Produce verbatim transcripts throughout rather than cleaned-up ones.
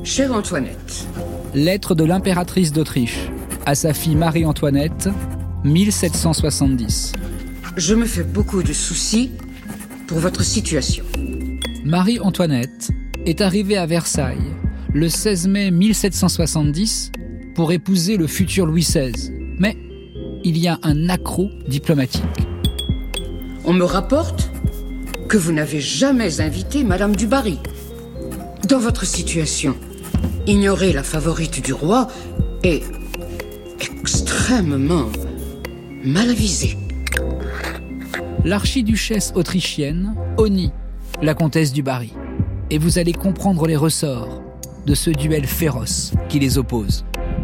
Chère Antoinette. Lettre de l'impératrice d'Autriche à sa fille Marie-Antoinette, mille sept cent soixante-dix. Je me fais beaucoup de soucis pour votre situation. Marie-Antoinette est arrivée à Versailles le seize mai mille sept cent soixante-dix pour épouser le futur Louis seize. Mais il y a un accroc diplomatique. On me rapporte que vous n'avez jamais invité Madame du Barry. Dans votre situation, ignorer la favorite du roi est extrêmement mal avisé. L'archiduchesse autrichienne honnie la comtesse du Barry. Et vous allez comprendre les ressorts de ce duel féroce qui les oppose.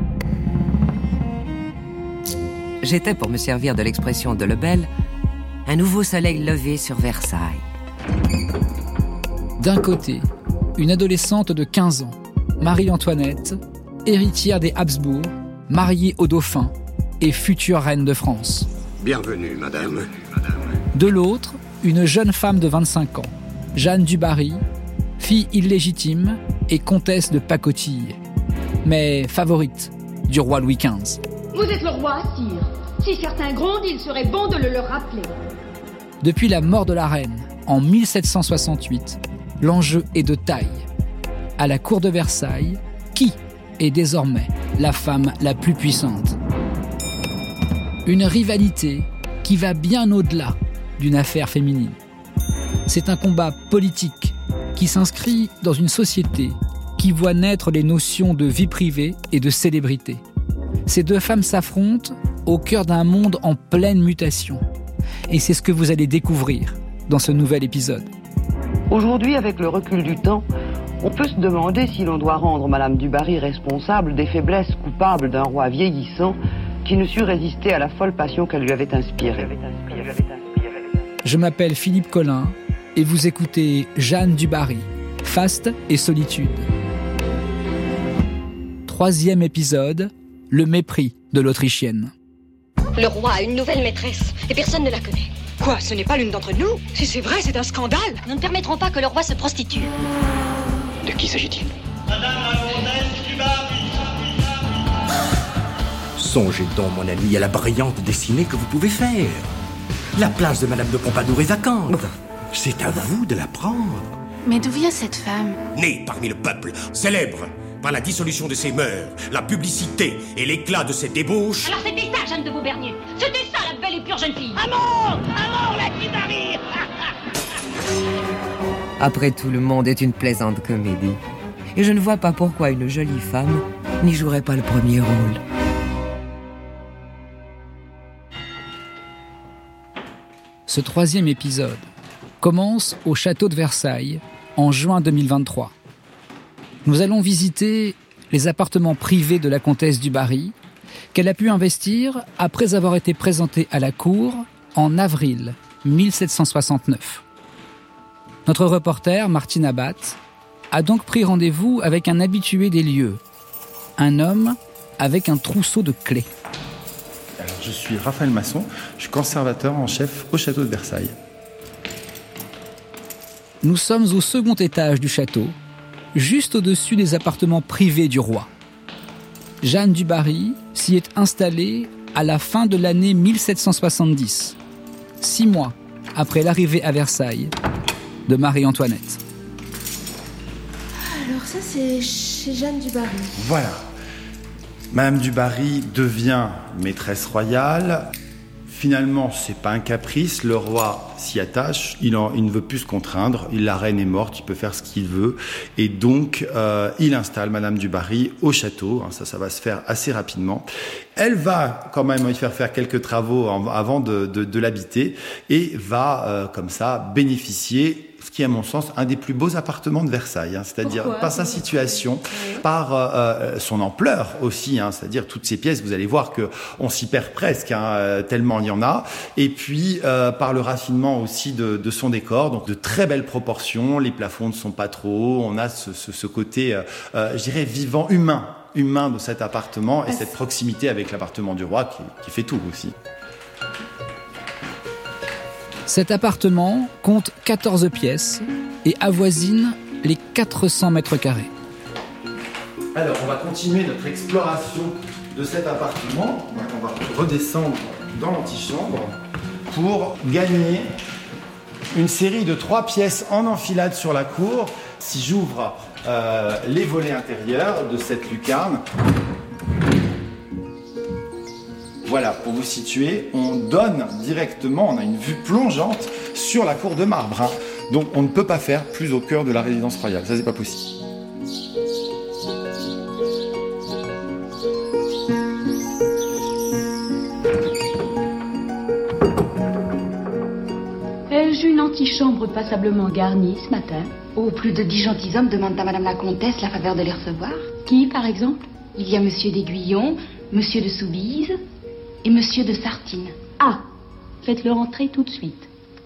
J'étais, pour me servir de l'expression de Lebel, un nouveau soleil levé sur Versailles. D'un côté, une adolescente de quinze ans, Marie-Antoinette, héritière des Habsbourg, mariée au dauphin et future reine de France. Bienvenue, madame. De l'autre, une jeune femme de vingt-cinq ans, Jeanne du Barry, fille illégitime et comtesse de pacotille, mais favorite du roi Louis quinze. Vous êtes le roi, sire. Si certains grondent, il serait bon de le leur rappeler. Depuis la mort de la reine, en mille sept cent soixante-huit, l'enjeu est de taille. À la cour de Versailles, qui est désormais la femme la plus puissante? Une rivalité qui va bien au-delà d'une affaire féminine. C'est un combat politique qui s'inscrit dans une société qui voit naître les notions de vie privée et de célébrité. Ces deux femmes s'affrontent au cœur d'un monde en pleine mutation. Et c'est ce que vous allez découvrir dans ce nouvel épisode. Aujourd'hui, avec le recul du temps, on peut se demander si l'on doit rendre Madame du Barry responsable des faiblesses coupables d'un roi vieillissant qui ne sut résister à la folle passion qu'elle lui avait inspirée. Je m'appelle Philippe Collin et vous écoutez Jeanne du Barry, Faste et solitude. Troisième épisode, le mépris de l'Autrichienne. Le roi a une nouvelle maîtresse et personne ne la connaît. Quoi, ce n'est pas l'une d'entre nous? Si c'est vrai, c'est un scandale. Nous ne permettrons pas que le roi se prostitue. De qui s'agit-il? Madame la comtesse du Barry. Songez donc, mon ami, à la brillante dessinée que vous pouvez faire. La place de Madame de Pompadour est vacante. C'est à vous de la prendre. Mais d'où vient cette femme? Née parmi le peuple, célèbre par la dissolution de ses mœurs, la publicité et l'éclat de ses débauches. Alors c'était ça, Jeanne de Beaubernier. C'était ça, la belle et pure jeune fille. À mort! À mort, la du Barry. Après tout, le monde est une plaisante comédie. Et je ne vois pas pourquoi une jolie femme n'y jouerait pas le premier rôle. Ce troisième épisode commence au château de Versailles en juin deux mille vingt-trois. Nous allons visiter les appartements privés de la comtesse du Barry qu'elle a pu investir après avoir été présentée à la cour en avril mille sept cent soixante-neuf. Notre reporter, Martine Abat, a donc pris rendez-vous avec un habitué des lieux, un homme avec un trousseau de clés. Alors, je suis Raphaël Masson, je suis conservateur en chef au château de Versailles. Nous sommes au second étage du château, juste au-dessus des appartements privés du roi. Jeanne du Barry s'y est installée à la fin de l'année mille sept cent soixante-dix, six mois après l'arrivée à Versailles de Marie-Antoinette. Alors ça, c'est chez Jeanne du Barry. Voilà. Madame du Barry devient maîtresse royale. Finalement, c'est pas un caprice, le roi s'y attache, il, en, il ne veut plus se contraindre, la reine est morte, il peut faire ce qu'il veut, et donc euh, il installe Madame du Barry au château, hein, ça, ça va se faire assez rapidement. Elle va quand même y faire faire quelques travaux en, avant de, de, de l'habiter, et va euh, comme ça bénéficier, ce qui est à mon sens un des plus beaux appartements de Versailles, hein, c'est-à-dire Pourquoi par sa situation, oui. par euh, son ampleur aussi, hein, c'est-à-dire toutes ces pièces, vous allez voir que on s'y perd presque, hein, tellement il y en a, et puis euh, par le raffinement aussi de, de son décor, donc de très belles proportions, les plafonds ne sont pas trop hauts, on a ce, ce, ce côté, euh, euh, je dirais, vivant, humain, humain de cet appartement, et cette proximité avec l'appartement du roi qui, qui fait tout aussi. Cet appartement compte quatorze pièces et avoisine les quatre cents mètres carrés. Alors, on va continuer notre exploration de cet appartement. On va redescendre dans l'antichambre pour gagner une série de trois pièces en enfilade sur la cour. Si j'ouvre euh, les volets intérieurs de cette lucarne, voilà, pour vous situer, on donne directement, on a une vue plongeante sur la cour de marbre. Hein. Donc on ne peut pas faire plus au cœur de la résidence royale, ça c'est pas possible. Ai-je une antichambre passablement garnie ce matin? Oh, plus de dix gentilshommes demandent à Madame la Comtesse la faveur de les recevoir. Qui, par exemple? Il y a Monsieur d'Aiguillon, Monsieur de Soubise et Monsieur de Sartine. Ah, faites-le entrer tout de suite.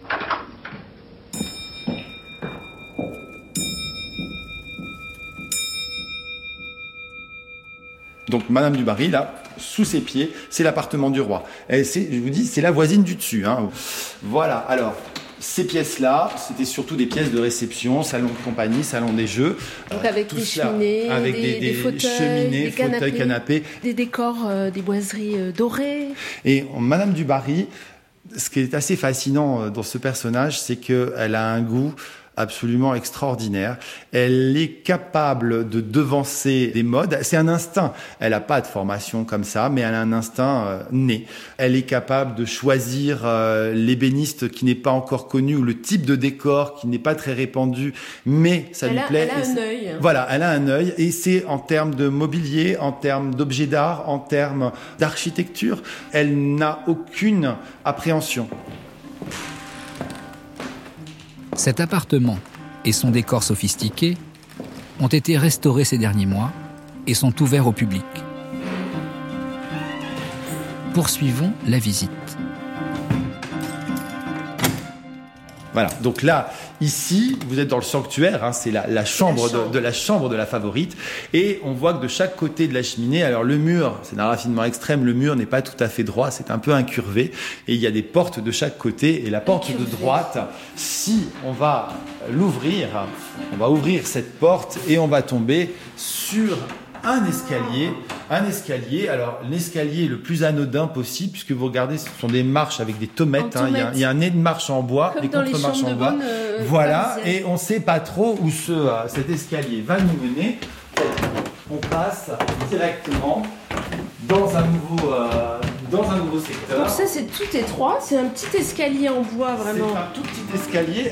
Donc Madame du Barry, là, sous ses pieds, c'est l'appartement du roi. Et c'est, je vous dis, c'est la voisine du dessus. Hein. Voilà, alors, ces pièces-là, c'était surtout des pièces de réception, salon de compagnie, salon des jeux. Donc avec euh, des cela, cheminées, avec des, des, des des fauteuils, cheminées, des fauteuils, canapés, canapés. Des décors, euh, des boiseries euh, dorées. Et Madame du Barry, ce qui est assez fascinant dans ce personnage, c'est qu'elle a un goût absolument extraordinaire. Elle est capable de devancer des modes. C'est un instinct. Elle n'a pas de formation comme ça, mais elle a un instinct euh, né. Elle est capable de choisir euh, l'ébéniste qui n'est pas encore connu ou le type de décor qui n'est pas très répandu, mais ça elle lui a, plaît. Elle a un œil. Voilà, elle a un œil. Et c'est en termes de mobilier, en termes d'objets d'art, en termes d'architecture, elle n'a aucune appréhension. Cet appartement et son décor sophistiqué ont été restaurés ces derniers mois et sont ouverts au public. Poursuivons la visite. Voilà, donc là, ici, vous êtes dans le sanctuaire, hein, c'est la, la, chambre la chambre de, de la chambre de la favorite, et on voit que de chaque côté de la cheminée, alors le mur, c'est d'un raffinement extrême, le mur n'est pas tout à fait droit, c'est un peu incurvé, et il y a des portes de chaque côté, et la porte incurvé. de droite, si on va l'ouvrir, on va ouvrir cette porte, et on va tomber sur un escalier, un escalier, alors l'escalier le plus anodin possible, puisque vous regardez, ce sont des marches avec des tommettes, hein, il, y a, il y a un nez de marche en bois, comme des contre-marches en bois, euh, voilà, parisienne. Et on ne sait pas trop où ce, euh, cet escalier va nous mener. On passe directement dans un nouveau, euh, dans un nouveau secteur. Donc ça, c'est tout étroit, c'est un petit escalier en bois, vraiment. C'est un tout petit escalier.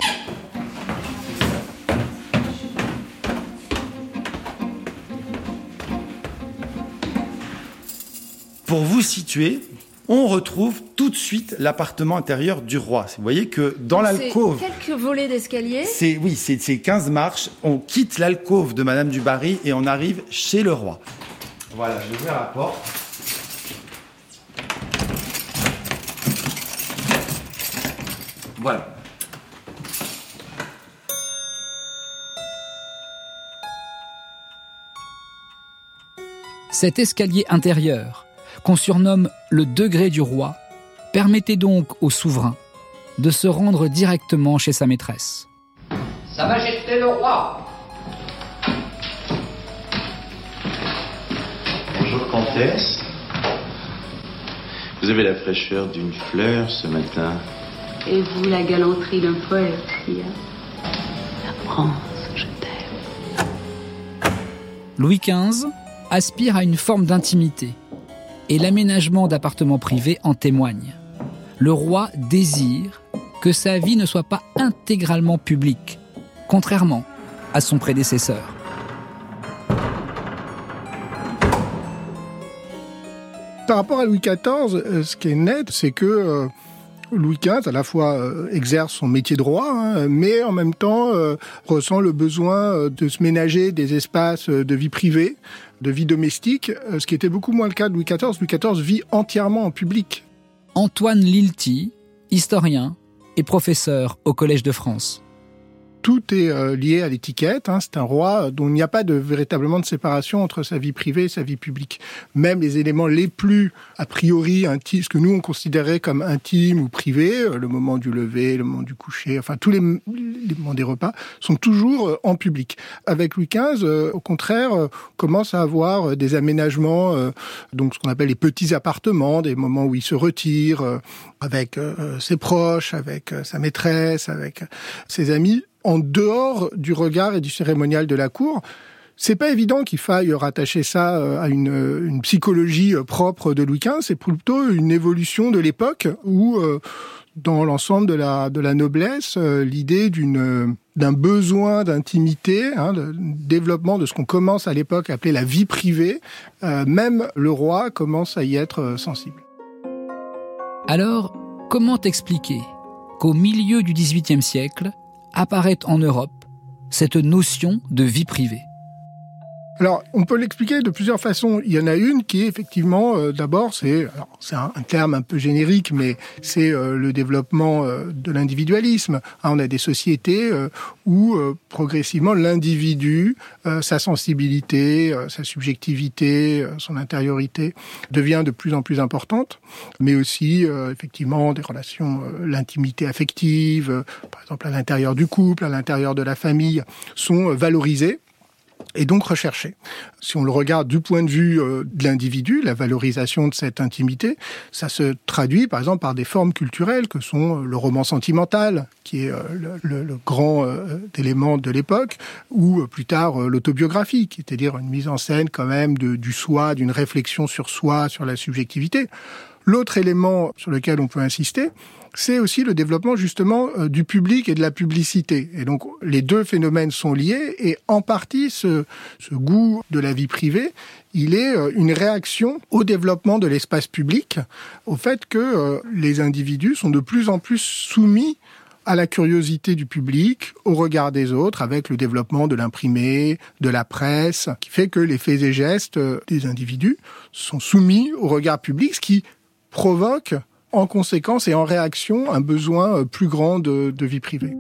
Pour vous situer, on retrouve tout de suite l'appartement intérieur du roi. Vous voyez que dans l'alcôve... C'est quelques volets d'escalier. C'est, oui, c'est, c'est quinze marches. On quitte l'alcôve de Madame du Barry et on arrive chez le roi. Voilà, je vais ouvrir la porte. Voilà. Cet escalier intérieur, qu'on surnomme le degré du roi, permettait donc au souverain de se rendre directement chez sa maîtresse. Sa Majesté le roi. Bonjour, comtesse. Vous avez la fraîcheur d'une fleur ce matin. Et vous, la galanterie d'un poète, hein? La France, je t'aime. Louis quinze aspire à une forme d'intimité. Et l'aménagement d'appartements privés en témoigne. Le roi désire que sa vie ne soit pas intégralement publique, contrairement à son prédécesseur. Par rapport à Louis quatorze, ce qui est net, c'est que euh, Louis quinze, à la fois, euh, exerce son métier de roi, hein, mais en même temps euh, ressent le besoin de se ménager des espaces de vie privée, de vie domestique, ce qui était beaucoup moins le cas de Louis quatorze. Louis quatorze vit entièrement en public. Antoine Lilti, historien et professeur au Collège de France. tout est euh, lié à l'étiquette. Hein. C'est un roi dont il n'y a pas de véritablement de séparation entre sa vie privée et sa vie publique. Même les éléments les plus a priori intimes, ce que nous on considérait comme intime ou privé, euh, le moment du lever, le moment du coucher, enfin tous les, les moments des repas, sont toujours euh, en public. Avec Louis quinze, euh, au contraire, euh, commence à avoir euh, des aménagements, euh, donc ce qu'on appelle les petits appartements, des moments où il se retire euh, avec euh, ses proches, avec euh, sa maîtresse, avec euh, ses amis, en dehors du regard et du cérémonial de la cour. C'est pas évident qu'il faille rattacher ça à une, une psychologie propre de Louis quinze, c'est plutôt une évolution de l'époque où, euh, dans l'ensemble de la, de la noblesse, euh, l'idée d'une, d'un besoin d'intimité, hein, de développement de ce qu'on commence à l'époque à appeler la vie privée, euh, même le roi commence à y être sensible. Alors, comment expliquer qu'au milieu du dix-huitième siècle apparaît en Europe cette notion de vie privée ? Alors, on peut l'expliquer de plusieurs façons. Il y en a une qui est effectivement, euh, d'abord, c'est, alors, c'est un, un terme un peu générique, mais c'est euh, le développement euh, de l'individualisme. Hein, on a des sociétés euh, où euh, progressivement l'individu, euh, sa sensibilité, euh, sa subjectivité, euh, son intériorité devient de plus en plus importante, mais aussi euh, effectivement des relations, euh, l'intimité affective, euh, par exemple à l'intérieur du couple, à l'intérieur de la famille, sont euh, valorisées et donc recherché. Si on le regarde du point de vue euh, de l'individu, la valorisation de cette intimité, ça se traduit par exemple par des formes culturelles que sont le roman sentimental, qui est euh, le, le, le grand euh, élément de l'époque, ou euh, plus tard euh, l'autobiographie, c'est-à-dire une mise en scène quand même de, du soi, d'une réflexion sur soi, sur la subjectivité. L'autre élément sur lequel on peut insister, c'est aussi le développement justement euh, du public et de la publicité. Et donc les deux phénomènes sont liés et en partie ce, ce goût de la vie privée, il est euh, une réaction au développement de l'espace public, au fait que euh, les individus sont de plus en plus soumis à la curiosité du public, au regard des autres, avec le développement de l'imprimé, de la presse, qui fait que les faits et gestes des individus sont soumis au regard public, ce qui provoque en conséquence et en réaction un besoin plus grand de, de vie privée.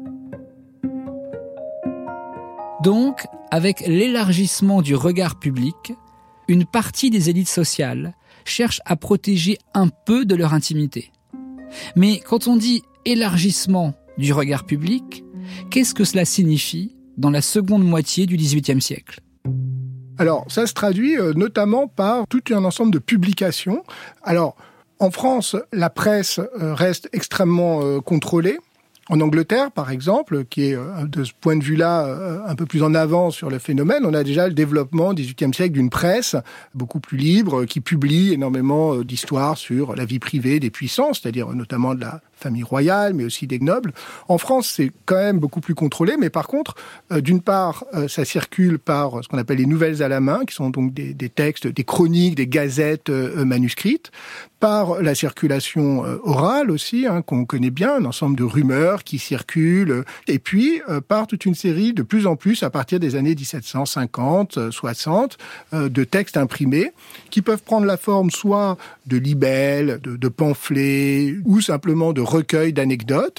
Donc, avec l'élargissement du regard public, une partie des élites sociales cherche à protéger un peu de leur intimité. Mais quand on dit élargissement du regard public, qu'est-ce que cela signifie dans la seconde moitié du dix-huitième siècle ? Alors, ça se traduit euh, notamment par tout un ensemble de publications. Alors, en France, la presse euh, reste extrêmement euh, contrôlée. En Angleterre, par exemple, qui est euh, de ce point de vue-là euh, un peu plus en avant sur le phénomène, on a déjà le développement au dix-huitième siècle d'une presse beaucoup plus libre, euh, qui publie énormément euh, d'histoires sur la vie privée des puissants, c'est-à-dire euh, notamment de la famille royale, mais aussi des nobles. En France, c'est quand même beaucoup plus contrôlé, mais par contre, euh, d'une part, euh, ça circule par ce qu'on appelle les nouvelles à la main, qui sont donc des, des textes, des chroniques, des gazettes euh, manuscrites, par la circulation euh, orale aussi, hein, qu'on connaît bien, un ensemble de rumeurs qui circulent, et puis euh, par toute une série, de plus en plus, à partir des années dix-sept cent cinquante, soixante, euh, de textes imprimés, qui peuvent prendre la forme soit de libelles, de, de pamphlets, ou simplement de recueil d'anecdotes.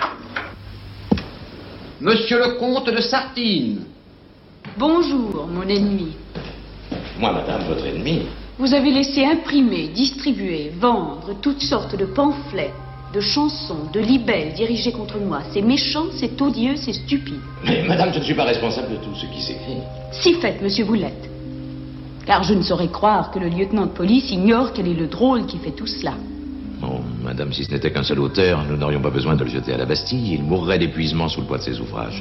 Monsieur le comte de Sartine. Bonjour, mon ennemi. Moi, madame, votre ennemi. Vous avez laissé imprimer, distribuer, vendre toutes sortes de pamphlets, de chansons, de libelles dirigées contre moi. C'est méchant, c'est odieux, c'est stupide. Mais madame, je ne suis pas responsable de tout ce qui s'écrit. Si fait, monsieur, vous l'êtes. Car je ne saurais croire que le lieutenant de police ignore quel est le drôle qui fait tout cela. Oh, madame, si ce n'était qu'un seul auteur, nous n'aurions pas besoin de le jeter à la Bastille. Il mourrait d'épuisement sous le poids de ses ouvrages.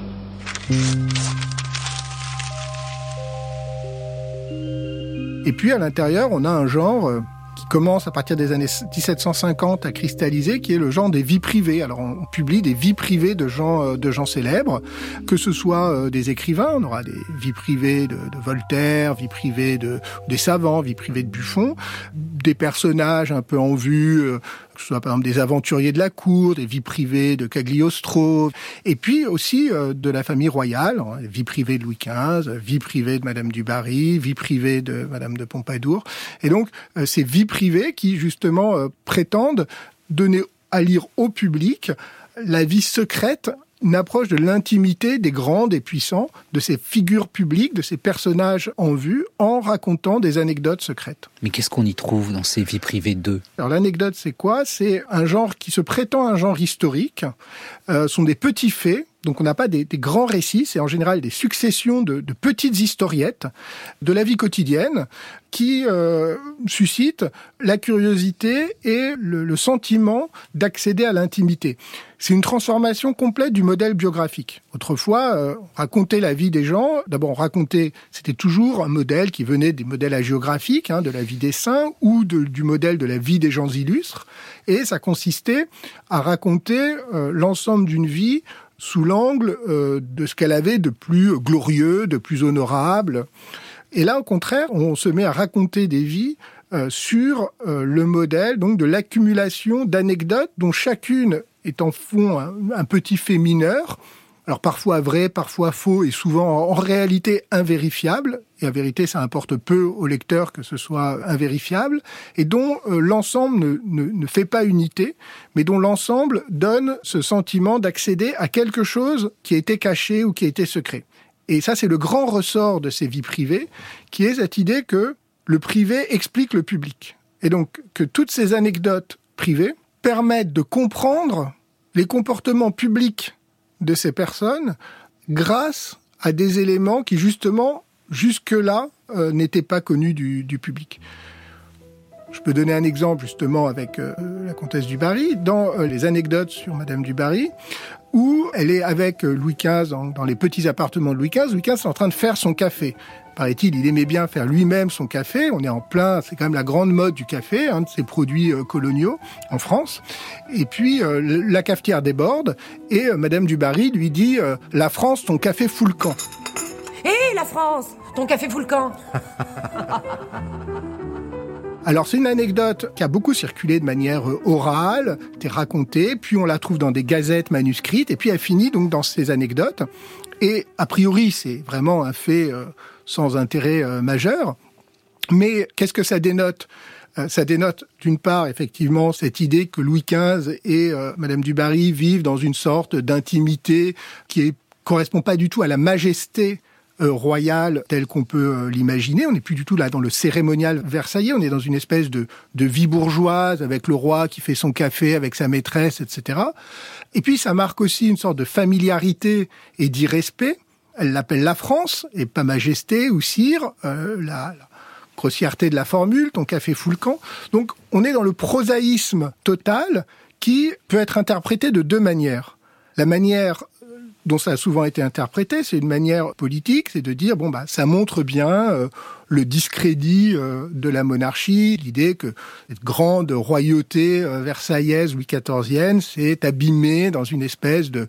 Et puis, à l'intérieur, on a un genre euh, qui commence à partir des années dix-sept cent cinquante à cristalliser, qui est le genre des vies privées. Alors, on, on publie des vies privées de gens, euh, de gens célèbres, que ce soit euh, des écrivains, on aura des vies privées de, de Voltaire, vies privées de, des savants, vies privées de Buffon, des personnages un peu en vue, euh, que ce soit par exemple des aventuriers de la cour, des vies privées de Cagliostro, et puis aussi euh, de la famille royale, hein, vie privée de Louis quinze, vie privée de Madame du Barry, vie privée de Madame de Pompadour. Et donc, euh, ces vies privées qui, justement, euh, prétendent donner à lire au public la vie secrète une approche de l'intimité des grands, des puissants, de ces figures publiques, de ces personnages en vue, en racontant des anecdotes secrètes. Mais qu'est-ce qu'on y trouve dans ces vies privées d'eux ? Alors l'anecdote, c'est quoi ? C'est un genre qui se prétend un genre historique. Euh, sont des petits faits. Donc on n'a pas des, des grands récits, c'est en général des successions de, de petites historiettes de la vie quotidienne qui euh, suscitent la curiosité et le, le sentiment d'accéder à l'intimité. C'est une transformation complète du modèle biographique. Autrefois, euh, raconter la vie des gens, d'abord on racontait, c'était toujours un modèle qui venait des modèles hagiographiques, hein, de la vie des saints ou de, du modèle de la vie des gens illustres, et ça consistait à raconter euh, l'ensemble d'une vie sous l'angle euh, de ce qu'elle avait de plus glorieux, de plus honorable. Et là, au contraire, on se met à raconter des vies euh, sur euh, le modèle donc de l'accumulation d'anecdotes dont chacune est en fond un, un petit fait mineur, alors parfois vrai, parfois faux et souvent en réalité invérifiable. Et en vérité, ça importe peu au lecteur que ce soit invérifiable, et dont euh, l'ensemble ne, ne, ne fait pas unité, mais dont l'ensemble donne ce sentiment d'accéder à quelque chose qui a été caché ou qui a été secret. Et ça, c'est le grand ressort de ces vies privées, qui est cette idée que le privé explique le public. Et donc, que toutes ces anecdotes privées permettent de comprendre les comportements publics de ces personnes grâce à des éléments qui, justement, jusque-là, euh, n'étaient pas connus du, du public. Je peux donner un exemple, justement, avec euh, la comtesse du Barry, dans euh, les anecdotes sur Madame du Barry, où elle est avec Louis quinze dans, dans les petits appartements de Louis quinze. Louis quinze est en train de faire son café. Paraît-il, il aimait bien faire lui-même son café. On est en plein, c'est quand même la grande mode du café, un de ces produits euh, coloniaux en France. Et puis, euh, la cafetière déborde et euh, Madame du Barry lui dit euh, « La France, ton café fout le camp ». Hé, hey, la France, ton café fout le camp. Alors, c'est une anecdote qui a beaucoup circulé de manière orale, été racontée, puis on la trouve dans des gazettes manuscrites, et puis elle finit donc dans ces anecdotes. Et a priori, c'est vraiment un fait euh, sans intérêt euh, majeur. Mais qu'est-ce que ça dénote ? euh, Ça dénote, d'une part, effectivement, cette idée que Louis quinze et euh, Madame du Barry vivent dans une sorte d'intimité qui ne correspond pas du tout à la majesté Euh, royale telle qu'on peut euh, l'imaginer. On n'est plus du tout là dans le cérémonial versaillais, on est dans une espèce de, de vie bourgeoise avec le roi qui fait son café avec sa maîtresse, et cetera. Et puis ça marque aussi une sorte de familiarité et d'irrespect. Elle l'appelle la France, et pas majesté ou sire, euh, la, la grossièreté de la formule, ton café fout le camp. Donc on est dans le prosaïsme total qui peut être interprété de deux manières. La manière dont ça a souvent été interprété, c'est une manière politique, c'est de dire, bon, bah, ça montre bien euh, le discrédit euh, de la monarchie, l'idée que cette grande royauté euh, versaillaise, Louis quatorzienne, s'est abîmée dans une espèce de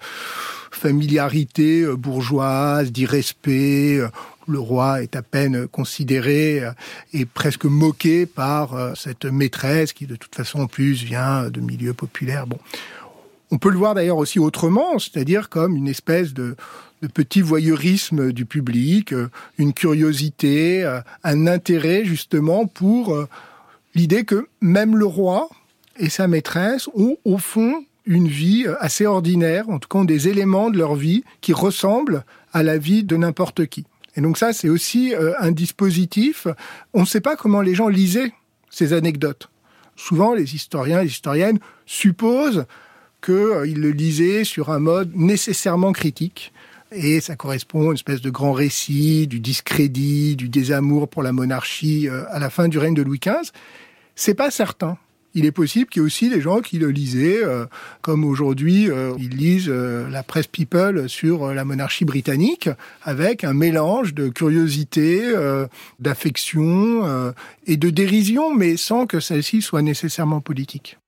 familiarité euh, bourgeoise, d'irrespect. Euh, le roi est à peine considéré euh, et presque moqué par euh, cette maîtresse qui, de toute façon, en plus, vient de milieux populaires. Bon. On peut le voir d'ailleurs aussi autrement, c'est-à-dire comme une espèce de, de petit voyeurisme du public, une curiosité, un intérêt justement pour l'idée que même le roi et sa maîtresse ont au fond une vie assez ordinaire, en tout cas ont des éléments de leur vie qui ressemblent à la vie de n'importe qui. Et donc ça, c'est aussi un dispositif. On ne sait pas comment les gens lisaient ces anecdotes. Souvent, les historiens et les historiennes supposent qu'ils le lisaient sur un mode nécessairement critique. Et ça correspond à une espèce de grand récit du discrédit, du désamour pour la monarchie à la fin du règne de Louis quinze. C'est pas certain. Il est possible qu'il y ait aussi des gens qui le lisaient, euh, comme aujourd'hui, euh, ils lisent euh, la presse People sur la monarchie britannique, avec un mélange de curiosité, euh, d'affection euh, et de dérision, mais sans que celle-ci soit nécessairement politique.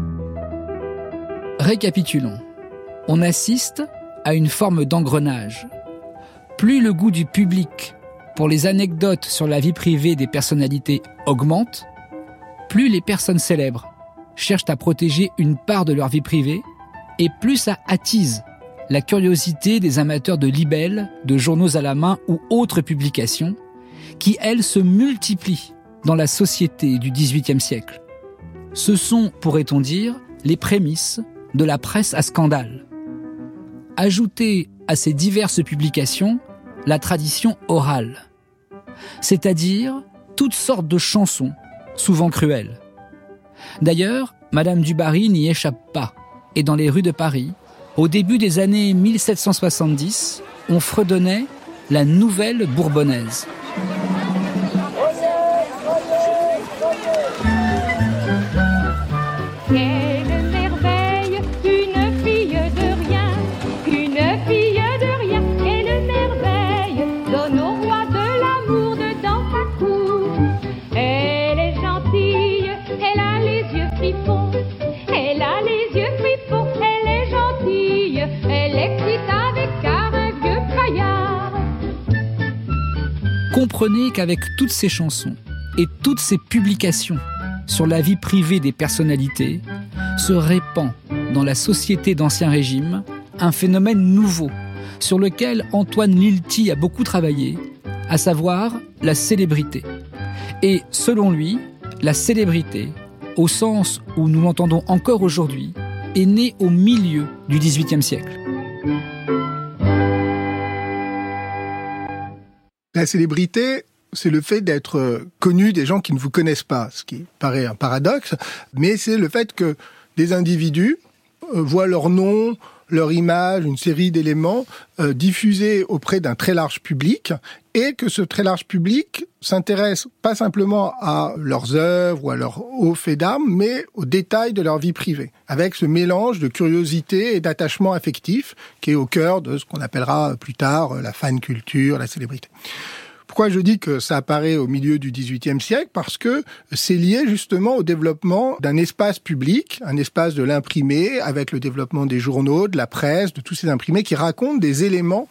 Récapitulons. On assiste à une forme d'engrenage. Plus le goût du public pour les anecdotes sur la vie privée des personnalités augmente, plus les personnes célèbres cherchent à protéger une part de leur vie privée et plus ça attise la curiosité des amateurs de libelles, de journaux à la main ou autres publications qui, elles, se multiplient dans la société du dix-huitième siècle. Ce sont, pourrait-on dire, les prémices de la presse à scandale. ajouter à ces diverses publications la tradition orale, c'est-à-dire toutes sortes de chansons, souvent cruelles. D'ailleurs, Madame du Barry n'y échappe pas, et dans les rues de Paris, au début des années mille sept cent soixante-dix, on fredonnait la nouvelle bourbonnaise. Quelle merveille, une fille de rien, une fille de rien, quelle merveille, donne au roi de l'amour de dans sa cour. Elle est gentille, elle a les yeux fripons, elle a les yeux fripons, elle est gentille, elle excite avec car un vieux caillard. Comprenez qu'avec toutes ces chansons et toutes ces publications sur la vie privée des personnalités, se répand dans la société d'Ancien Régime un phénomène nouveau sur lequel Antoine Lilti a beaucoup travaillé, à savoir la célébrité. Et selon lui, la célébrité, au sens où nous l'entendons encore aujourd'hui, est née au milieu du dix-huitième siècle. La célébrité, c'est le fait d'être connu des gens qui ne vous connaissent pas, ce qui paraît un paradoxe, mais c'est le fait que des individus voient leur nom, leur image, une série d'éléments euh, diffusés auprès d'un très large public, et que ce très large public s'intéresse pas simplement à leurs œuvres ou à leurs hauts faits d'armes, mais aux détails de leur vie privée, avec ce mélange de curiosité et d'attachement affectif qui est au cœur de ce qu'on appellera plus tard la fan culture, la célébrité. Pourquoi je dis que ça apparaît au milieu du dix-huitième siècle ? Parce que c'est lié justement au développement d'un espace public, un espace de l'imprimé, avec le développement des journaux, de la presse, de tous ces imprimés qui racontent des éléments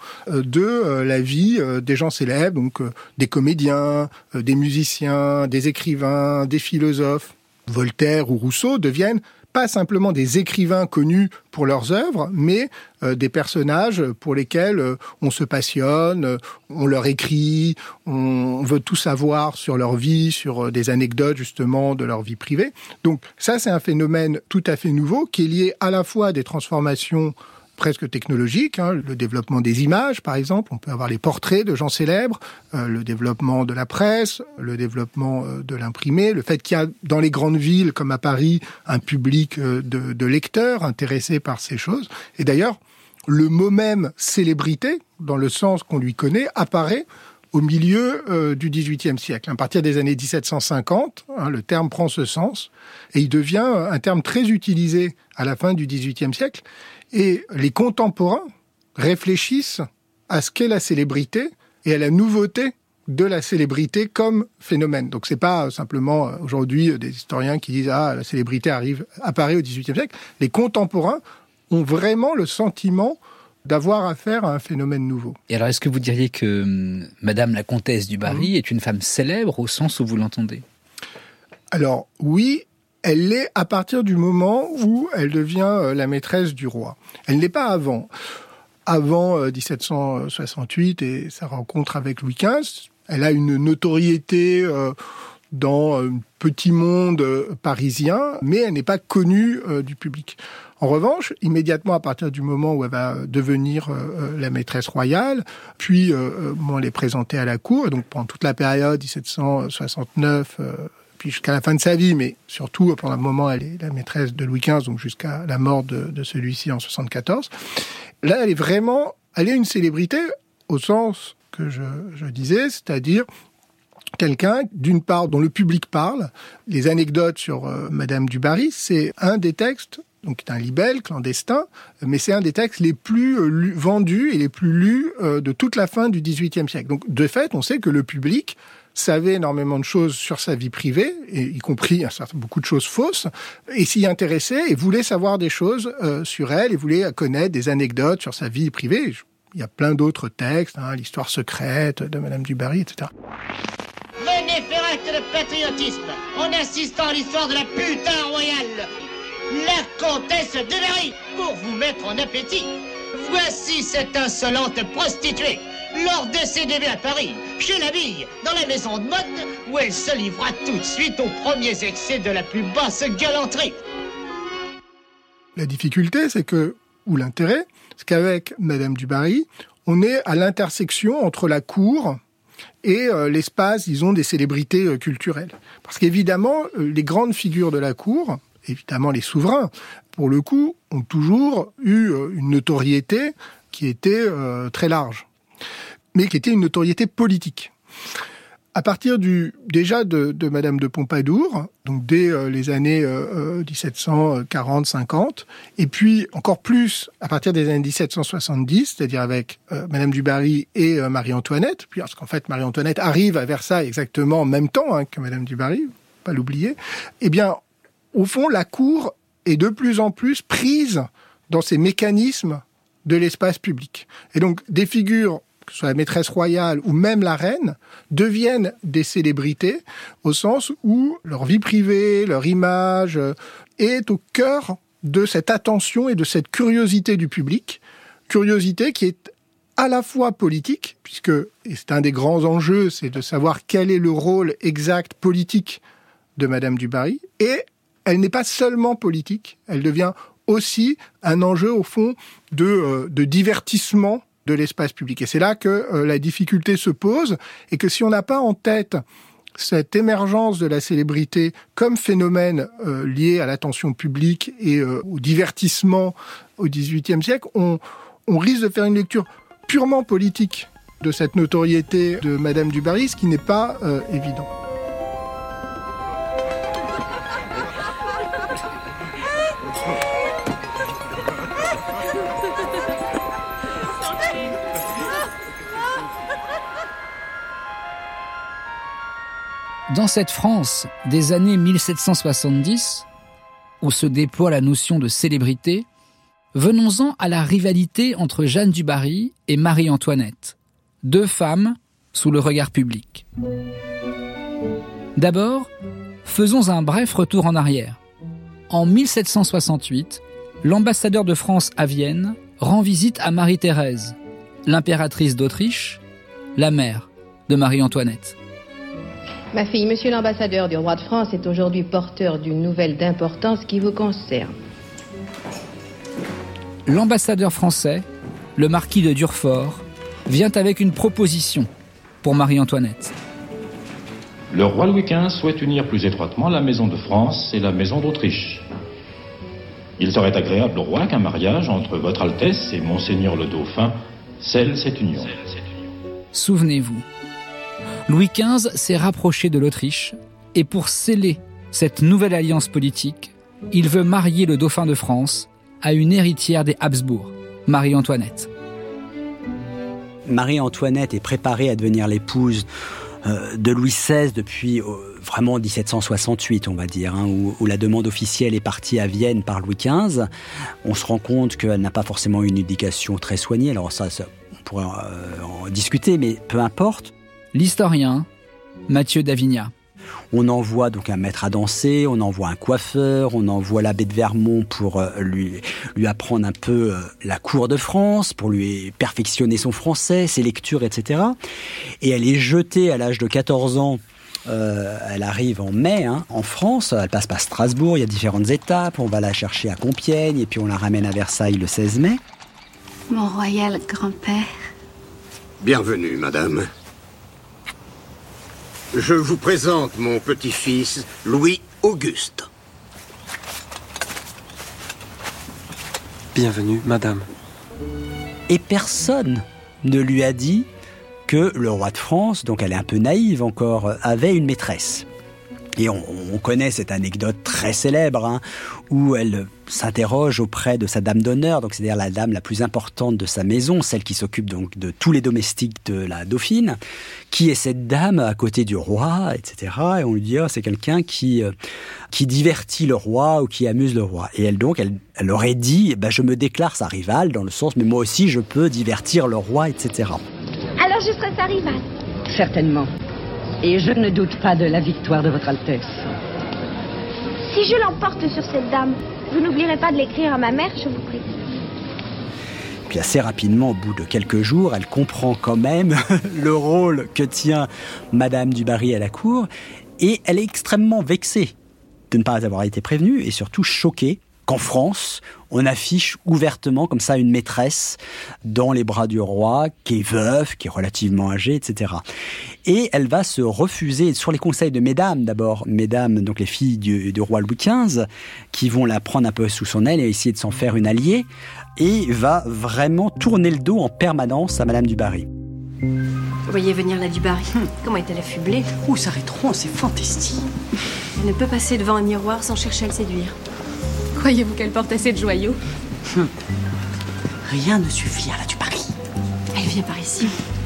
de la vie des gens célèbres, donc des comédiens, des musiciens, des écrivains, des philosophes. Voltaire ou Rousseau deviennent pas simplement des écrivains connus pour leurs œuvres, mais euh, des personnages pour lesquels euh, on se passionne, euh, on leur écrit, on veut tout savoir sur leur vie, sur euh, des anecdotes justement de leur vie privée. Donc ça, c'est un phénomène tout à fait nouveau qui est lié à la fois à des transformations presque technologique, hein, le développement des images, par exemple. On peut avoir les portraits de gens célèbres, euh, le développement de la presse, le développement euh, de l'imprimé, le fait qu'il y a dans les grandes villes, comme à Paris, un public euh, de, de lecteurs intéressés par ces choses. Et d'ailleurs, le mot même célébrité, dans le sens qu'on lui connaît, apparaît au milieu euh, du dix-huitième siècle. À partir des années dix-sept cent cinquante, hein, le terme prend ce sens, et il devient un terme très utilisé à la fin du dix-huitième siècle. Et les contemporains réfléchissent à ce qu'est la célébrité et à la nouveauté de la célébrité comme phénomène. Donc c'est pas simplement aujourd'hui des historiens qui disent « Ah, la célébrité arrive, apparaît au dix-huitième siècle ». Les contemporains ont vraiment le sentiment d'avoir affaire à un phénomène nouveau. Et alors, est-ce que vous diriez que hum, Madame la Comtesse du Barry mmh. est une femme célèbre au sens où vous l'entendez ? Alors, oui, elle l'est à partir du moment où elle devient la maîtresse du roi. Elle ne l'est pas avant. Avant euh, dix-sept cent soixante-huit et sa rencontre avec Louis quinze, elle a une notoriété euh, dans un petit monde euh, parisien, mais elle n'est pas connue euh, du public. En revanche, immédiatement à partir du moment où elle va devenir euh, la maîtresse royale, puis euh, bon, elle est présentée à la cour, et donc pendant toute la période dix-sept cent soixante-neuf, euh, puis jusqu'à la fin de sa vie, mais surtout pendant un moment, elle est la maîtresse de Louis quinze, donc jusqu'à la mort de, de celui-ci en soixante-quatorze. Là, elle est vraiment, elle est une célébrité au sens que je, je disais, c'est-à-dire quelqu'un, d'une part, dont le public parle. Les anecdotes sur euh, Madame du Barry, c'est un des textes, donc c'est un libelle clandestin, mais c'est un des textes les plus euh, lu, vendus et les plus lus euh, de toute la fin du dix-huitième siècle. Donc, de fait, on sait que le public savait énormément de choses sur sa vie privée, et y compris un certain, beaucoup de choses fausses, et s'y intéressait et voulait savoir des choses euh, sur elle, et voulait connaître des anecdotes sur sa vie privée. Il y a plein d'autres textes, hein, l'histoire secrète de Madame du Barry, et cetera. Venez faire acte de patriotisme en assistant à l'histoire de la putain royale, la comtesse de Barry, pour vous mettre en appétit. Voici cette insolente prostituée, lors de ses débuts à Paris, chez la bille, dans la maison de mode, où elle se livra tout de suite aux premiers excès de la plus basse galanterie. La difficulté, c'est que où l'intérêt, c'est qu'avec Madame du Barry, on est à l'intersection entre la cour et euh, l'espace, disons, des célébrités euh, culturelles. Parce qu'évidemment, euh, les grandes figures de la cour, évidemment les souverains, pour le coup, ont toujours eu euh, une notoriété qui était euh, très large, mais qui était une notoriété politique. À partir du déjà de, de Madame de Pompadour, donc dès euh, les années euh, dix-sept cent quarante cinquante, et puis encore plus à partir des années dix-sept cent soixante-dix, c'est-à-dire avec euh, Madame du Barry et euh, Marie-Antoinette, puis parce qu'en fait Marie-Antoinette arrive à Versailles exactement en même temps hein, que Madame du Barry, pas l'oublier. Eh bien, au fond, la cour est de plus en plus prise dans ces mécanismes de l'espace public, et donc des figures, que ce soit la maîtresse royale ou même la reine, deviennent des célébrités au sens où leur vie privée, leur image est au cœur de cette attention et de cette curiosité du public, curiosité qui est à la fois politique, puisque, et c'est un des grands enjeux, c'est de savoir quel est le rôle exact politique de Madame du Barry, et elle n'est pas seulement politique, elle devient aussi un enjeu, au fond, de, euh, de divertissement de l'espace public. Et c'est là que euh, la difficulté se pose, et que si on n'a pas en tête cette émergence de la célébrité comme phénomène euh, lié à l'attention publique et euh, au divertissement au dix-huitième siècle, on, on risque de faire une lecture purement politique de cette notoriété de Madame du Barry, ce qui n'est pas euh, évident. Dans cette France des années mille sept cent soixante-dix, où se déploie la notion de célébrité, venons-en à la rivalité entre Jeanne du Barry et Marie-Antoinette, deux femmes sous le regard public. D'abord, faisons un bref retour en arrière. En mille sept cent soixante-huit, l'ambassadeur de France à Vienne rend visite à Marie-Thérèse, l'impératrice d'Autriche, la mère de Marie-Antoinette. Ma fille, monsieur l'ambassadeur du roi de France est aujourd'hui porteur d'une nouvelle d'importance qui vous concerne. L'ambassadeur français, le marquis de Durfort, vient avec une proposition pour Marie-Antoinette. Le roi Louis quinze souhaite unir plus étroitement la maison de France et la maison d'Autriche. Il serait agréable au roi qu'un mariage entre votre Altesse et Monseigneur le Dauphin scelle cette union. Souvenez-vous, Louis quinze s'est rapproché de l'Autriche et pour sceller cette nouvelle alliance politique, il veut marier le dauphin de France à une héritière des Habsbourg, Marie-Antoinette. Marie-Antoinette est préparée à devenir l'épouse euh, de Louis seize depuis euh, vraiment dix-sept cent soixante-huit, on va dire, hein, où, où la demande officielle est partie à Vienne par Louis quinze. On se rend compte qu'elle n'a pas forcément une éducation très soignée, alors ça, ça on pourrait euh, en discuter, mais peu importe. L'historien Mathieu d'Avignat. On envoie donc un maître à danser, on envoie un coiffeur, on envoie l'abbé de Vermont pour euh, lui, lui apprendre un peu euh, la cour de France, pour lui perfectionner son français, ses lectures, et cetera. Et elle est jetée à l'âge de quatorze ans. Euh, elle arrive en mai hein, en France, elle passe par Strasbourg, il y a différentes étapes, on va la chercher à Compiègne et puis on la ramène à Versailles le seize mai. Mon royal grand-père. Bienvenue, madame. Je vous présente mon petit-fils, Louis-Auguste. Bienvenue, madame. Et personne ne lui a dit que le roi de France, donc elle est un peu naïve encore, avait une maîtresse. Et on, on connaît cette anecdote très célèbre, hein, où elle s'interroge auprès de sa dame d'honneur, donc c'est-à-dire la dame la plus importante de sa maison, celle qui s'occupe donc de tous les domestiques de la dauphine. Qui est cette dame à côté du roi, et cetera. Et on lui dit, oh, c'est quelqu'un qui, euh, qui divertit le roi ou qui amuse le roi. Et elle donc, elle, elle aurait dit, bah, je me déclare sa rivale, dans le sens, mais moi aussi je peux divertir le roi, et cetera. Alors je serai sa rivale. Certainement. Et je ne doute pas de la victoire de votre Altesse. Si je l'emporte sur cette dame, vous n'oublierez pas de l'écrire à ma mère, je vous prie. Puis assez rapidement, au bout de quelques jours, elle comprend quand même le rôle que tient Madame du Barry à la cour, et elle est extrêmement vexée de ne pas avoir été prévenue, et surtout choquée qu'en France, on affiche ouvertement comme ça une maîtresse dans les bras du roi, qui est veuve, qui est relativement âgée, et cetera. Et elle va se refuser, sur les conseils de mesdames d'abord, mesdames, donc les filles du, du roi Louis quinze, qui vont la prendre un peu sous son aile et essayer de s'en faire une alliée, et va vraiment tourner le dos en permanence à Madame du Barry. Vous voyez venir la du Barry. Hum. Comment est-elle affublée? Où s'arrêteront ces fantaisties? Elle ne peut passer devant un miroir sans chercher à le séduire. Croyez-vous qu'elle porte assez de joyaux? hum. Rien ne suffit à la du Barry. Elle vient par ici.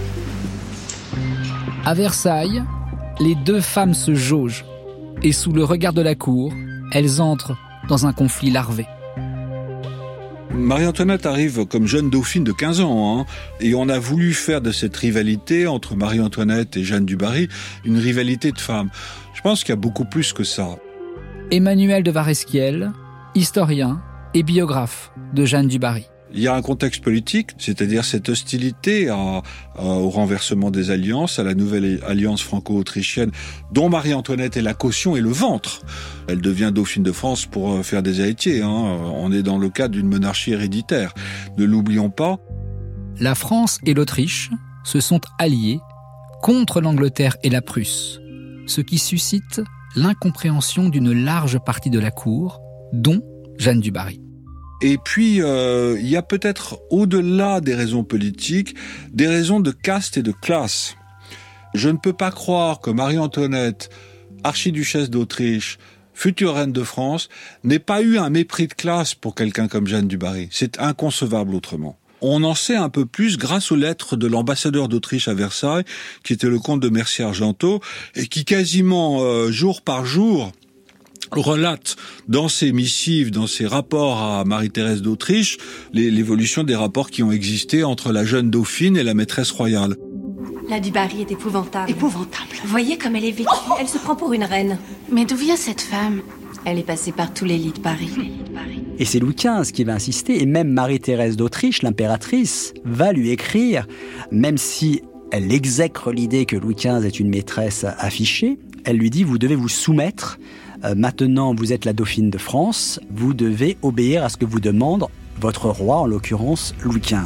À Versailles, les deux femmes se jaugent et sous le regard de la cour, elles entrent dans un conflit larvé. Marie-Antoinette arrive comme jeune dauphine de quinze ans, hein, et on a voulu faire de cette rivalité entre Marie-Antoinette et Jeanne du Barry une rivalité de femmes. Je pense qu'il y a beaucoup plus que ça. Emmanuel de Varesquiel, historien et biographe de Jeanne du Barry. Il y a un contexte politique, c'est-à-dire cette hostilité à, à, au renversement des alliances, à la nouvelle alliance franco-autrichienne, dont Marie-Antoinette est la caution et le ventre. Elle devient dauphine de France pour faire des héritiers. Hein. On est dans le cadre d'une monarchie héréditaire. Ne l'oublions pas. La France et l'Autriche se sont alliés contre l'Angleterre et la Prusse, ce qui suscite l'incompréhension d'une large partie de la cour, dont Jeanne du Barry. Et puis, euh, il y a peut-être, au-delà des raisons politiques, des raisons de caste et de classe. Je ne peux pas croire que Marie-Antoinette, archiduchesse d'Autriche, future reine de France, n'ait pas eu un mépris de classe pour quelqu'un comme Jeanne du Barry. C'est inconcevable autrement. On en sait un peu plus grâce aux lettres de l'ambassadeur d'Autriche à Versailles, qui était le comte de Mercier-Argenteau, et qui quasiment, euh, jour par jour, relate dans ses missives, dans ses rapports à Marie-Thérèse d'Autriche, les, l'évolution des rapports qui ont existé entre la jeune dauphine et la maîtresse royale. La du Barry est épouvantable. Épouvantable. Voyez comme elle est vêtue. Elle se prend pour une reine. Mais d'où vient cette femme? Elle est passée par tous les lits de Paris. Et c'est Louis quinze qui va insister, et même Marie-Thérèse d'Autriche, l'impératrice, va lui écrire, même si elle exècre l'idée que Louis quinze est une maîtresse affichée, elle lui dit « Vous devez vous soumettre. Euh, maintenant, vous êtes la dauphine de France. Vous devez obéir à ce que vous demande votre roi, en l'occurrence Louis quinze. »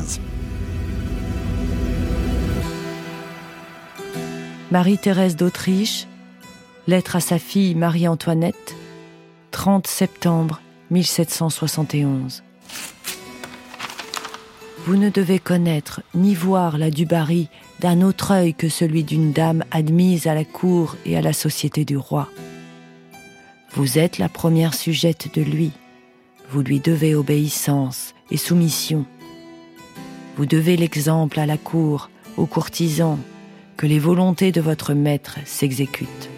Marie-Thérèse d'Autriche, lettre à sa fille Marie-Antoinette, trente septembre mille sept cent soixante et onze. Vous ne devez connaître ni voir la du Barry d'un autre œil que celui d'une dame admise à la cour et à la société du roi. Vous êtes la première sujette de lui. Vous lui devez obéissance et soumission. Vous devez l'exemple à la cour, aux courtisans, que les volontés de votre maître s'exécutent.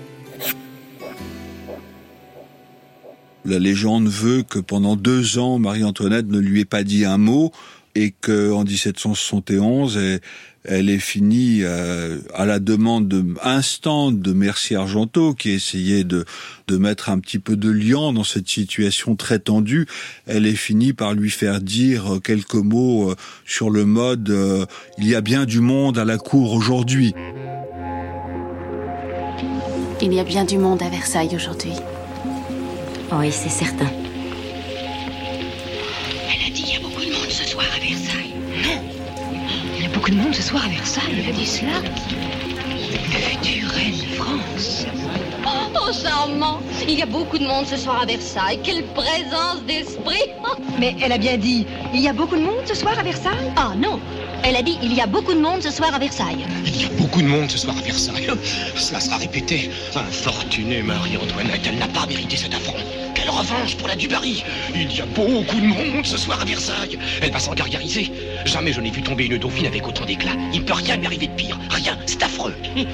La légende veut que pendant deux ans, Marie-Antoinette ne lui ait pas dit un mot, et qu'en dix-sept cent soixante et onze, elle, elle est finie euh, à la demande de, instante de Mercier-Argenteau, qui essayait de, de mettre un petit peu de liant dans cette situation très tendue. Elle est finie par lui faire dire quelques mots euh, sur le mode euh, « Il y a bien du monde à la cour aujourd'hui ». Il y a bien du monde à Versailles aujourd'hui. Oui, c'est certain. Elle a dit il y a beaucoup de monde ce soir à Versailles. Non, il y a beaucoup de monde ce soir à Versailles. Elle a dit cela. Future reine de France. Oh, oh, charmant. Il y a beaucoup de monde ce soir à Versailles. Quelle présence d'esprit. Mais elle a bien dit il y a beaucoup de monde ce soir à Versailles. Ah non, elle a dit il y a beaucoup de monde ce soir à Versailles. Il y a beaucoup de monde ce soir à Versailles. Cela sera répété. Infortunée Marie-Antoinette, elle n'a pas mérité cet affront. Quelle revanche pour la du Barry. Il y a beaucoup de monde ce soir à Versailles. Elle va s'en gargariser. Jamais je n'ai vu tomber une dauphine avec autant d'éclat. Il ne peut rien lui arriver de pire. Rien, c'est affreux.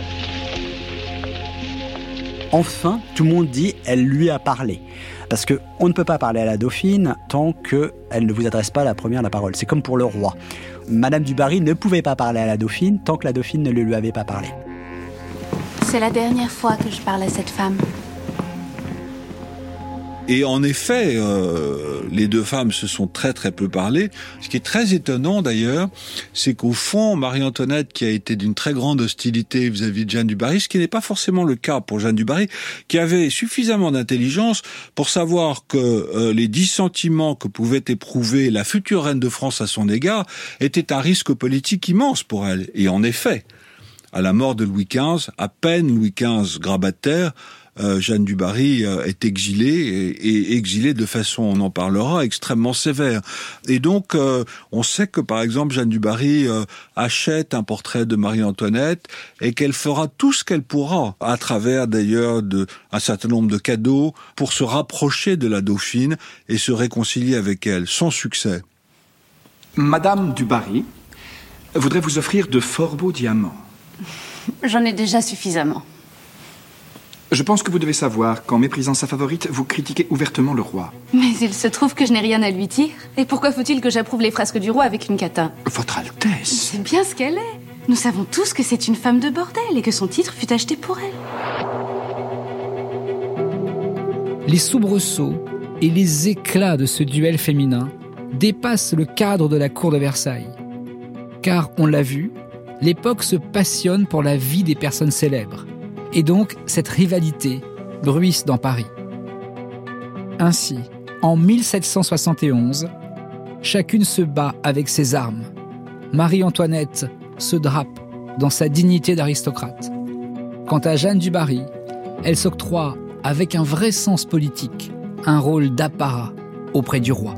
Enfin, tout le monde dit « elle lui a parlé ». Parce qu'on ne peut pas parler à la dauphine tant qu'elle ne vous adresse pas la première la parole. C'est comme pour le roi. Madame du Barry ne pouvait pas parler à la dauphine tant que la dauphine ne le lui avait pas parlé. C'est la dernière fois que je parle à cette femme. Et en effet, euh, les deux femmes se sont très très peu parlé. Ce qui est très étonnant d'ailleurs, c'est qu'au fond, Marie-Antoinette, qui a été d'une très grande hostilité vis-à-vis de Jeanne du Barry, ce qui n'est pas forcément le cas pour Jeanne du Barry, qui avait suffisamment d'intelligence pour savoir que euh, les dissentiments que pouvait éprouver la future reine de France à son égard étaient un risque politique immense pour elle. Et en effet, à la mort de Louis quinze, à peine Louis quinze grabataire, Euh, Jeanne du Barry euh, est exilée et, et exilée de façon, on en parlera, extrêmement sévère. Et donc, euh, on sait que par exemple Jeanne du Barry euh, achète un portrait de Marie-Antoinette et qu'elle fera tout ce qu'elle pourra, à travers d'ailleurs de un certain nombre de cadeaux, pour se rapprocher de la Dauphine et se réconcilier avec elle, sans succès. Madame du Barry voudrait vous offrir de fort beaux diamants. J'en ai déjà suffisamment. Je pense que vous devez savoir qu'en méprisant sa favorite, vous critiquez ouvertement le roi. Mais il se trouve que je n'ai rien à lui dire. Et pourquoi faut-il que j'approuve les frasques du roi avec une catin? Votre Altesse. C'est bien ce qu'elle est. Nous savons tous que c'est une femme de bordel et que son titre fut acheté pour elle. Les soubresauts et les éclats de ce duel féminin dépassent le cadre de la cour de Versailles. Car, on l'a vu, l'époque se passionne pour la vie des personnes célèbres. Et donc, cette rivalité bruisse dans Paris. Ainsi, en mille sept cent soixante et onze, chacune se bat avec ses armes. Marie-Antoinette se drape dans sa dignité d'aristocrate. Quant à Jeanne du Barry, elle s'octroie, avec un vrai sens politique, un rôle d'apparat auprès du roi.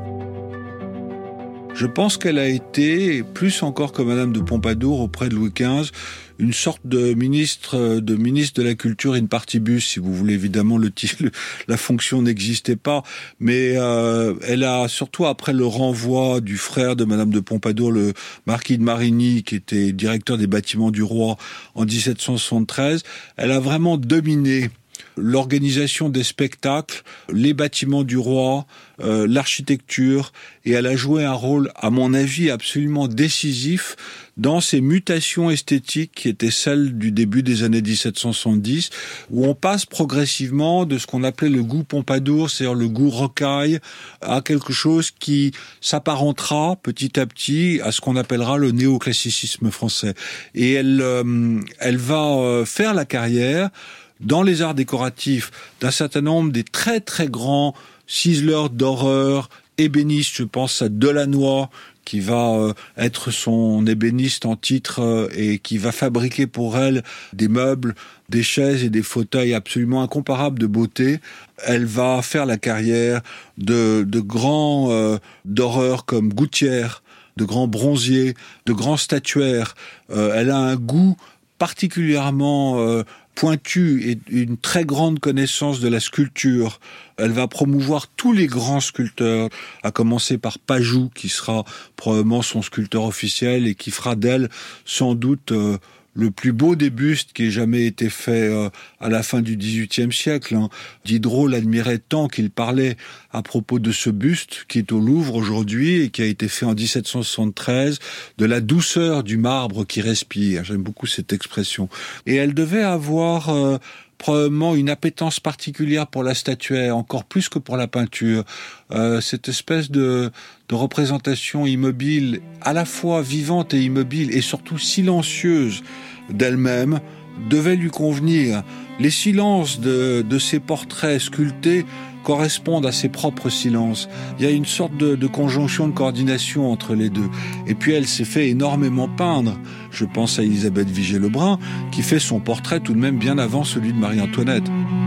Je pense qu'elle a été, plus encore que Madame de Pompadour auprès de Louis quinze, une sorte de ministre de ministre de la culture in partibus, si vous voulez. Évidemment, le titre, la fonction n'existait pas, mais euh, elle a, surtout après le renvoi du frère de Madame de Pompadour, le marquis de Marigny, qui était directeur des bâtiments du roi en dix-sept cent soixante-treize, elle a vraiment dominé l'organisation des spectacles, les bâtiments du roi, euh, l'architecture, et elle a joué un rôle, à mon avis, absolument décisif dans ces mutations esthétiques qui étaient celles du début des années dix-sept cent soixante-dix, où on passe progressivement de ce qu'on appelait le goût Pompadour, c'est-à-dire le goût rocaille, à quelque chose qui s'apparentera petit à petit à ce qu'on appellera le néoclassicisme français. Et elle, euh, elle va euh, faire la carrière dans les arts décoratifs d'un certain nombre des très très grands ciseleurs d'horreur, ébénistes. Je pense à Delannoy, qui va euh, être son ébéniste en titre euh, et qui va fabriquer pour elle des meubles, des chaises et des fauteuils absolument incomparables de beauté. Elle va faire la carrière de, de grands euh, d'horreur comme Gouttière, de grands bronziers, de grands statuaires. Euh, elle a un goût particulièrement euh, pointue et une très grande connaissance de la sculpture. Elle va promouvoir tous les grands sculpteurs, à commencer par Pajou, qui sera probablement son sculpteur officiel et qui fera d'elle sans doute euh, le plus beau des bustes qui ait jamais été fait euh, à la fin du dix-huitième siècle. Hein. Diderot l'admirait tant qu'il parlait à propos de ce buste qui est au Louvre aujourd'hui et qui a été fait en dix-sept cent soixante-treize, de la douceur du marbre qui respire. J'aime beaucoup cette expression. Et elle devait avoir euh, probablement une appétence particulière pour la statuaire, encore plus que pour la peinture. Euh, cette espèce de, de représentation immobile, à la fois vivante et immobile, et surtout silencieuse d'elle-même, devait lui convenir. Les silences de, de ces portraits sculptés correspondent à ses propres silences. Il y a une sorte de, de conjonction, de coordination entre les deux. Et puis elle s'est fait énormément peindre. Je pense à Élisabeth Vigée-Lebrun, qui fait son portrait tout de même bien avant celui de Marie-Antoinette.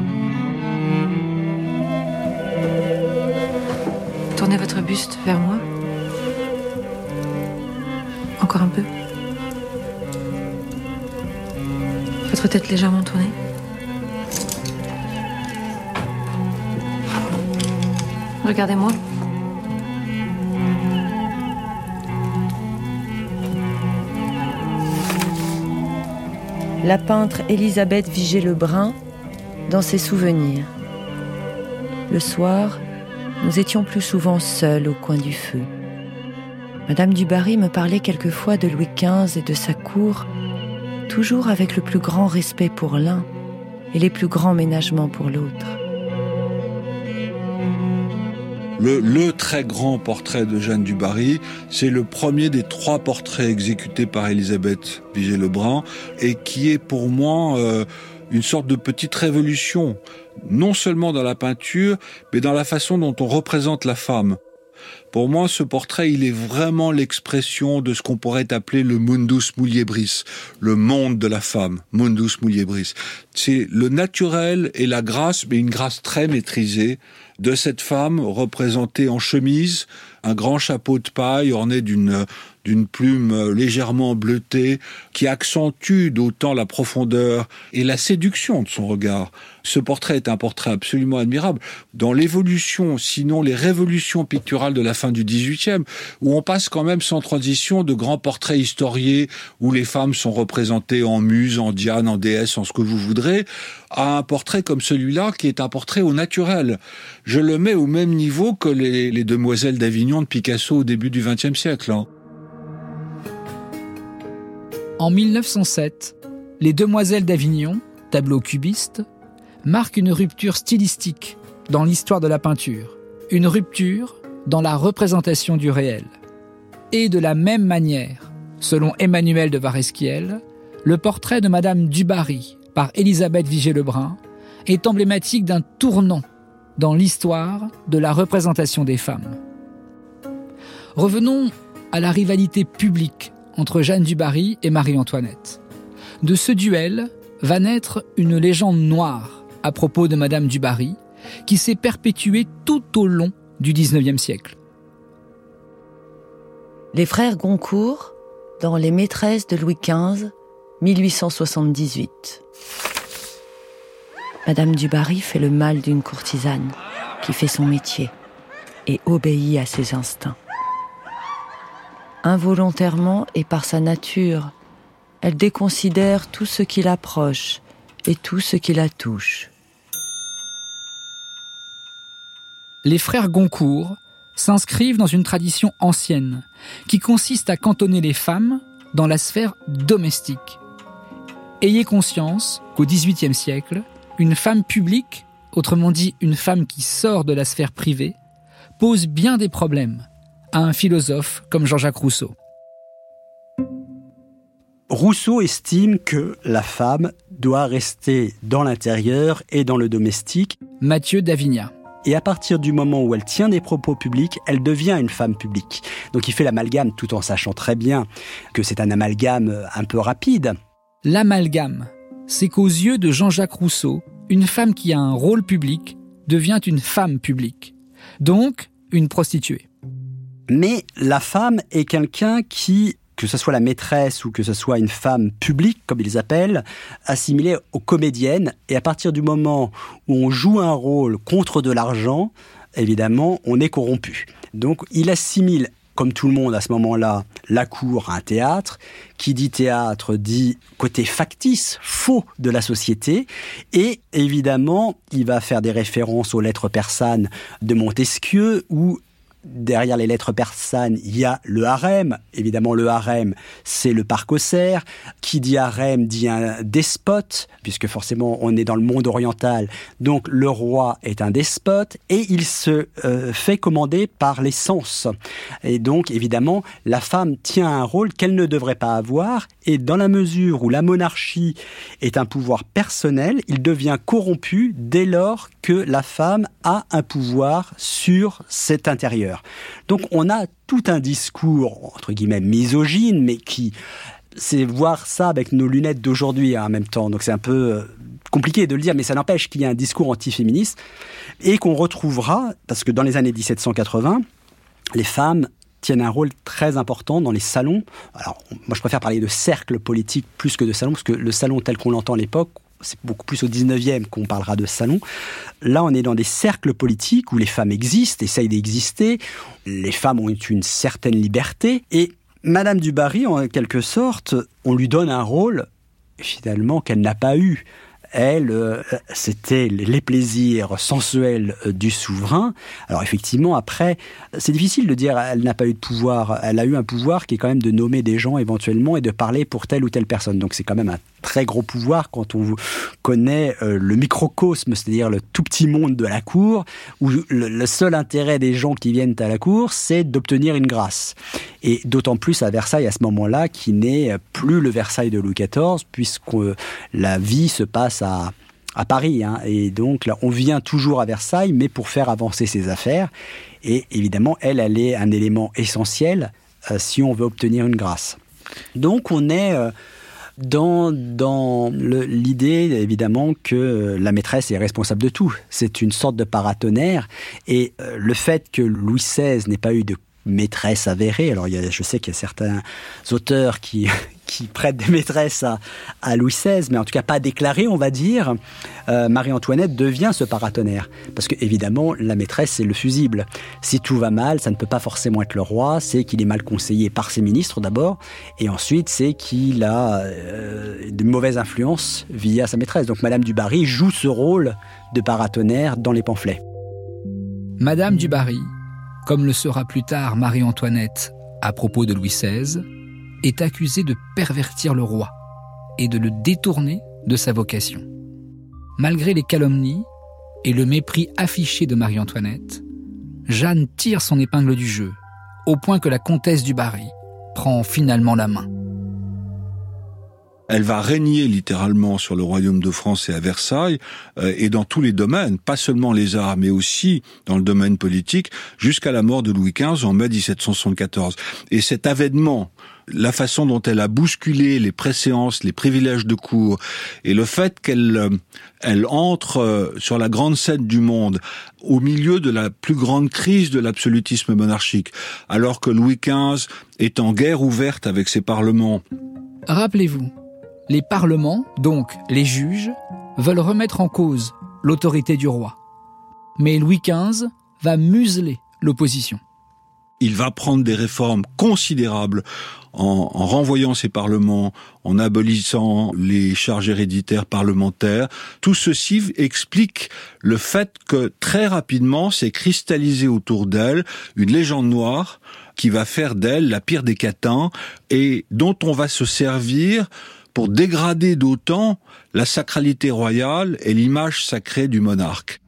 Tournez votre buste vers moi. Encore un peu. Votre tête légèrement tournée. Regardez-moi. La peintre Élisabeth Vigée-Lebrun dans ses souvenirs. Le soir, nous étions plus souvent seuls au coin du feu. Madame du Barry me parlait quelquefois de Louis quinze et de sa cour, toujours avec le plus grand respect pour l'un et les plus grands ménagements pour l'autre. Le, le très grand portrait de Jeanne du Barry, c'est le premier des trois portraits exécutés par Élisabeth Vigée-Lebrun et qui est pour moi euh, une sorte de petite révolution, non seulement dans la peinture, mais dans la façon dont on représente la femme. Pour moi, ce portrait, il est vraiment l'expression de ce qu'on pourrait appeler le mundus muliebris, le monde de la femme, mundus muliebris. C'est le naturel et la grâce, mais une grâce très maîtrisée, de cette femme représentée en chemise, un grand chapeau de paille orné d'une d'une plume légèrement bleutée, qui accentue d'autant la profondeur et la séduction de son regard. Ce portrait est un portrait absolument admirable. Dans l'évolution, sinon les révolutions picturales de la fin du dix-huitième, où on passe quand même sans transition de grands portraits historiés, où les femmes sont représentées en muse, en diane, en déesse, en ce que vous voudrez, à un portrait comme celui-là, qui est un portrait au naturel. Je le mets au même niveau que les, les demoiselles d'Avignon de Picasso au début du vingtième siècle. Hein. En mille neuf cent sept, Les Demoiselles d'Avignon, tableau cubiste, marque une rupture stylistique dans l'histoire de la peinture, une rupture dans la représentation du réel. Et de la même manière, selon Emmanuel de Varesquiel, le portrait de Madame du Barry par Élisabeth Vigée-Lebrun est emblématique d'un tournant dans l'histoire de la représentation des femmes. Revenons à la rivalité publique entre Jeanne du Barry et Marie-Antoinette. De ce duel va naître une légende noire à propos de Madame du Barry, qui s'est perpétuée tout au long du dix-neuvième siècle. Les frères Goncourt, dans Les Maîtresses de Louis quinze, mille huit cent soixante-dix-huit. Madame du Barry fait le mal d'une courtisane qui fait son métier et obéit à ses instincts. Involontairement et par sa nature, elle déconsidère tout ce qui l'approche et tout ce qui la touche. Les frères Goncourt s'inscrivent dans une tradition ancienne qui consiste à cantonner les femmes dans la sphère domestique. Ayez conscience qu'au dix-huitième siècle, une femme publique, autrement dit une femme qui sort de la sphère privée, pose bien des problèmes à un philosophe comme Jean-Jacques Rousseau. Rousseau estime que la femme doit rester dans l'intérieur et dans le domestique. Mathieu d'Avignat. Et à partir du moment où elle tient des propos publics, elle devient une femme publique. Donc il fait l'amalgame tout en sachant très bien que c'est un amalgame un peu rapide. L'amalgame, c'est qu'aux yeux de Jean-Jacques Rousseau, une femme qui a un rôle public devient une femme publique. Donc, une prostituée. Mais la femme est quelqu'un qui, que ce soit la maîtresse ou que ce soit une femme publique, comme ils appellent, assimilée aux comédiennes. Et à partir du moment où on joue un rôle contre de l'argent, évidemment, on est corrompu. Donc, il assimile, comme tout le monde à ce moment-là, la cour à un théâtre. Qui dit théâtre dit côté factice, faux de la société. Et évidemment, il va faire des références aux lettres persanes de Montesquieu, où derrière les lettres persanes, il y a le harem. Évidemment, le harem, c'est le parc aux cerfs. Qui dit harem dit un despote, puisque forcément, on est dans le monde oriental. Donc, le roi est un despote et il se euh, fait commander par les sens. Et donc, évidemment, la femme tient un rôle qu'elle ne devrait pas avoir. Et dans la mesure où la monarchie est un pouvoir personnel, il devient corrompu dès lors que la femme a un pouvoir sur cet intérieur. Donc on a tout un discours, entre guillemets, misogyne, mais qui, c'est voir ça avec nos lunettes d'aujourd'hui hein, en même temps. Donc c'est un peu euh, compliqué de le dire, mais ça n'empêche qu'il y a un discours antiféministe et qu'on retrouvera, parce que dans les années dix-sept cent quatre-vingts, les femmes tiennent un rôle très important dans les salons. Alors moi je préfère parler de cercle politique plus que de salon, parce que le salon tel qu'on l'entend à l'époque, c'est beaucoup plus au dix-neuvième qu'on parlera de salon. Là, on est dans des cercles politiques où les femmes existent, essayent d'exister. Les femmes ont une certaine liberté. Et Madame du Barry, en quelque sorte, on lui donne un rôle, finalement, qu'elle n'a pas eu. Elle, euh, c'était les plaisirs sensuels du souverain. Alors effectivement, après, c'est difficile de dire elle n'a pas eu de pouvoir. Elle a eu un pouvoir qui est quand même de nommer des gens éventuellement et de parler pour telle ou telle personne. Donc c'est quand même un très gros pouvoir quand on connaît euh, le microcosme, c'est-à-dire le tout petit monde de la cour, où le, le seul intérêt des gens qui viennent à la cour, c'est d'obtenir une grâce. Et d'autant plus à Versailles, à ce moment-là, qui n'est plus le Versailles de Louis quatorze, puisque la vie se passe à, à Paris. Hein. Et donc, là, on vient toujours à Versailles, mais pour faire avancer ses affaires. Et évidemment, elle, elle est un élément essentiel euh, si on veut obtenir une grâce. Donc, on est... Euh, Dans, dans le, l'idée, évidemment, que la maîtresse est responsable de tout. C'est une sorte de paratonnerre. Et euh, le fait que Louis seize n'ait pas eu de maîtresse avérée, alors il y a, je sais qu'il y a certains auteurs qui, qui prêtent des maîtresses à, à Louis seize, mais en tout cas pas déclarées, on va dire, euh, Marie-Antoinette devient ce paratonnerre. Parce que, évidemment, la maîtresse, c'est le fusible. Si tout va mal, ça ne peut pas forcément être le roi, c'est qu'il est mal conseillé par ses ministres d'abord, et ensuite, c'est qu'il a euh, de mauvaises influences via sa maîtresse. Donc, Madame du Barry joue ce rôle de paratonnerre dans les pamphlets. Madame du Barry, comme le sera plus tard Marie-Antoinette à propos de Louis seize, est accusée de pervertir le roi et de le détourner de sa vocation. Malgré les calomnies et le mépris affiché de Marie-Antoinette, Jeanne tire son épingle du jeu, au point que la comtesse du Barry prend finalement la main. Elle va régner littéralement sur le royaume de France et à Versailles, euh, et dans tous les domaines, pas seulement les arts, mais aussi dans le domaine politique, jusqu'à la mort de Louis quinze en mai dix-sept cent soixante-quatorze. Et cet avènement, la façon dont elle a bousculé les préséances, les privilèges de cour, et le fait qu'elle euh, elle entre euh, sur la grande scène du monde, au milieu de la plus grande crise de l'absolutisme monarchique, alors que Louis quinze est en guerre ouverte avec ses parlements. Rappelez-vous, les parlements, donc les juges, veulent remettre en cause l'autorité du roi. Mais Louis quinze va museler l'opposition. Il va prendre des réformes considérables en, en renvoyant ses parlements, en abolissant les charges héréditaires parlementaires. Tout ceci explique le fait que très rapidement s'est cristallisé autour d'elle une légende noire qui va faire d'elle la pire des catins et dont on va se servir pour dégrader d'autant la sacralité royale et l'image sacrée du monarque.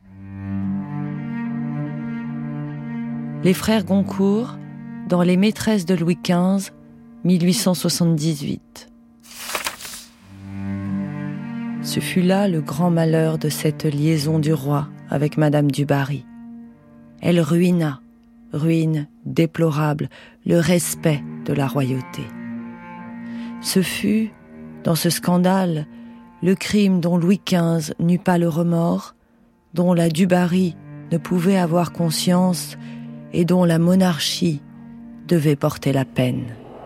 Les frères Goncourt, dans Les maîtresses de Louis quinze, mille huit cent soixante-dix-huit. Ce fut là le grand malheur de cette liaison du roi avec Madame du Barry. Elle ruina, ruine déplorable, le respect de la royauté. Ce fut, dans ce scandale, le crime dont Louis quinze n'eut pas le remords, dont la du Barry ne pouvait avoir conscience et dont la monarchie devait porter la peine.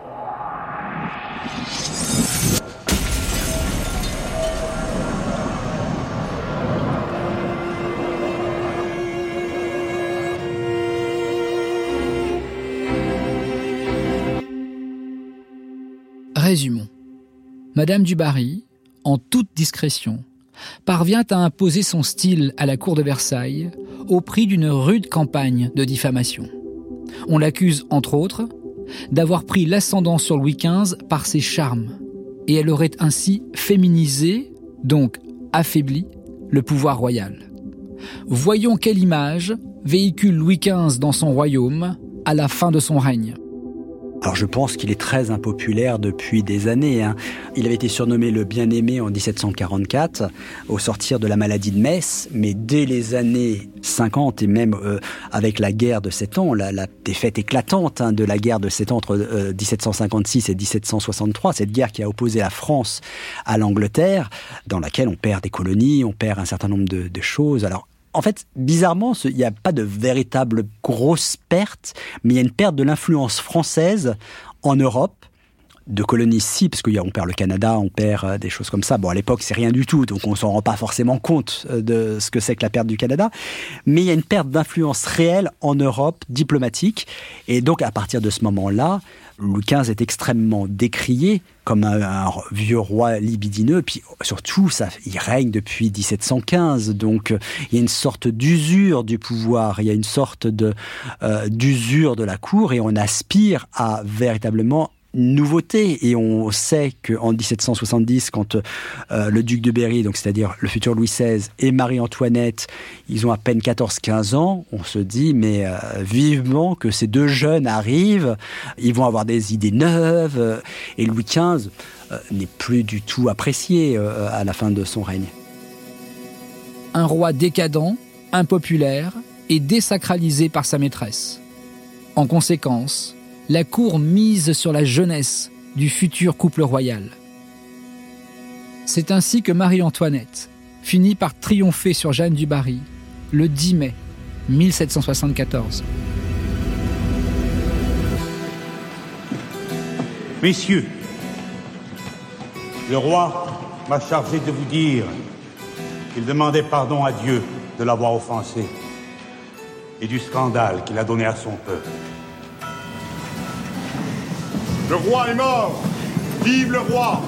Résumons. Madame du Barry, en toute discrétion, parvient à imposer son style à la cour de Versailles au prix d'une rude campagne de diffamation. On l'accuse, entre autres, d'avoir pris l'ascendant sur Louis quinze par ses charmes, et elle aurait ainsi féminisé, donc affaibli, le pouvoir royal. Voyons quelle image véhicule Louis quinze dans son royaume à la fin de son règne. Alors je pense qu'il est très impopulaire depuis des années. Hein. Il avait été surnommé le bien-aimé en dix-sept cent quarante-quatre, au sortir de la maladie de Metz, mais dès les années cinquante et même euh, avec la guerre de Sept Ans, la, la défaite éclatante hein, de la guerre de Sept Ans entre euh, dix-sept cent cinquante-six et dix-sept cent soixante-trois, cette guerre qui a opposé la France à l'Angleterre, dans laquelle on perd des colonies, on perd un certain nombre de, de choses. Alors en fait, bizarrement, il n'y a pas de véritable grosse perte, mais il y a une perte de l'influence française en Europe, de colonies si, parce qu'on perd le Canada, on perd des choses comme ça. Bon, à l'époque, c'est rien du tout, donc on ne s'en rend pas forcément compte de ce que c'est que la perte du Canada. Mais il y a une perte d'influence réelle en Europe, diplomatique. Et donc, à partir de ce moment-là, Louis quinze est extrêmement décrié comme un, un vieux roi libidineux. Puis surtout, ça, il règne depuis dix-sept cent quinze. Donc, il y a une sorte d'usure du pouvoir. Il y a une sorte de, euh, d'usure de la cour et on aspire à véritablement nouveauté, et on sait qu'en dix-sept cent soixante-dix, quand euh, le duc de Berry, donc c'est-à-dire le futur Louis seize, et Marie-Antoinette, ils ont à peine quatorze quinze ans, on se dit mais euh, vivement que ces deux jeunes arrivent, ils vont avoir des idées neuves, euh, et Louis quinze euh, n'est plus du tout apprécié euh, à la fin de son règne. Un roi décadent, impopulaire et désacralisé par sa maîtresse. En conséquence, la cour mise sur la jeunesse du futur couple royal. C'est ainsi que Marie-Antoinette finit par triompher sur Jeanne du Barry le dix mai mille sept cent soixante-quatorze. Messieurs, le roi m'a chargé de vous dire qu'il demandait pardon à Dieu de l'avoir offensé et du scandale qu'il a donné à son peuple. Le roi est mort! Vive le roi!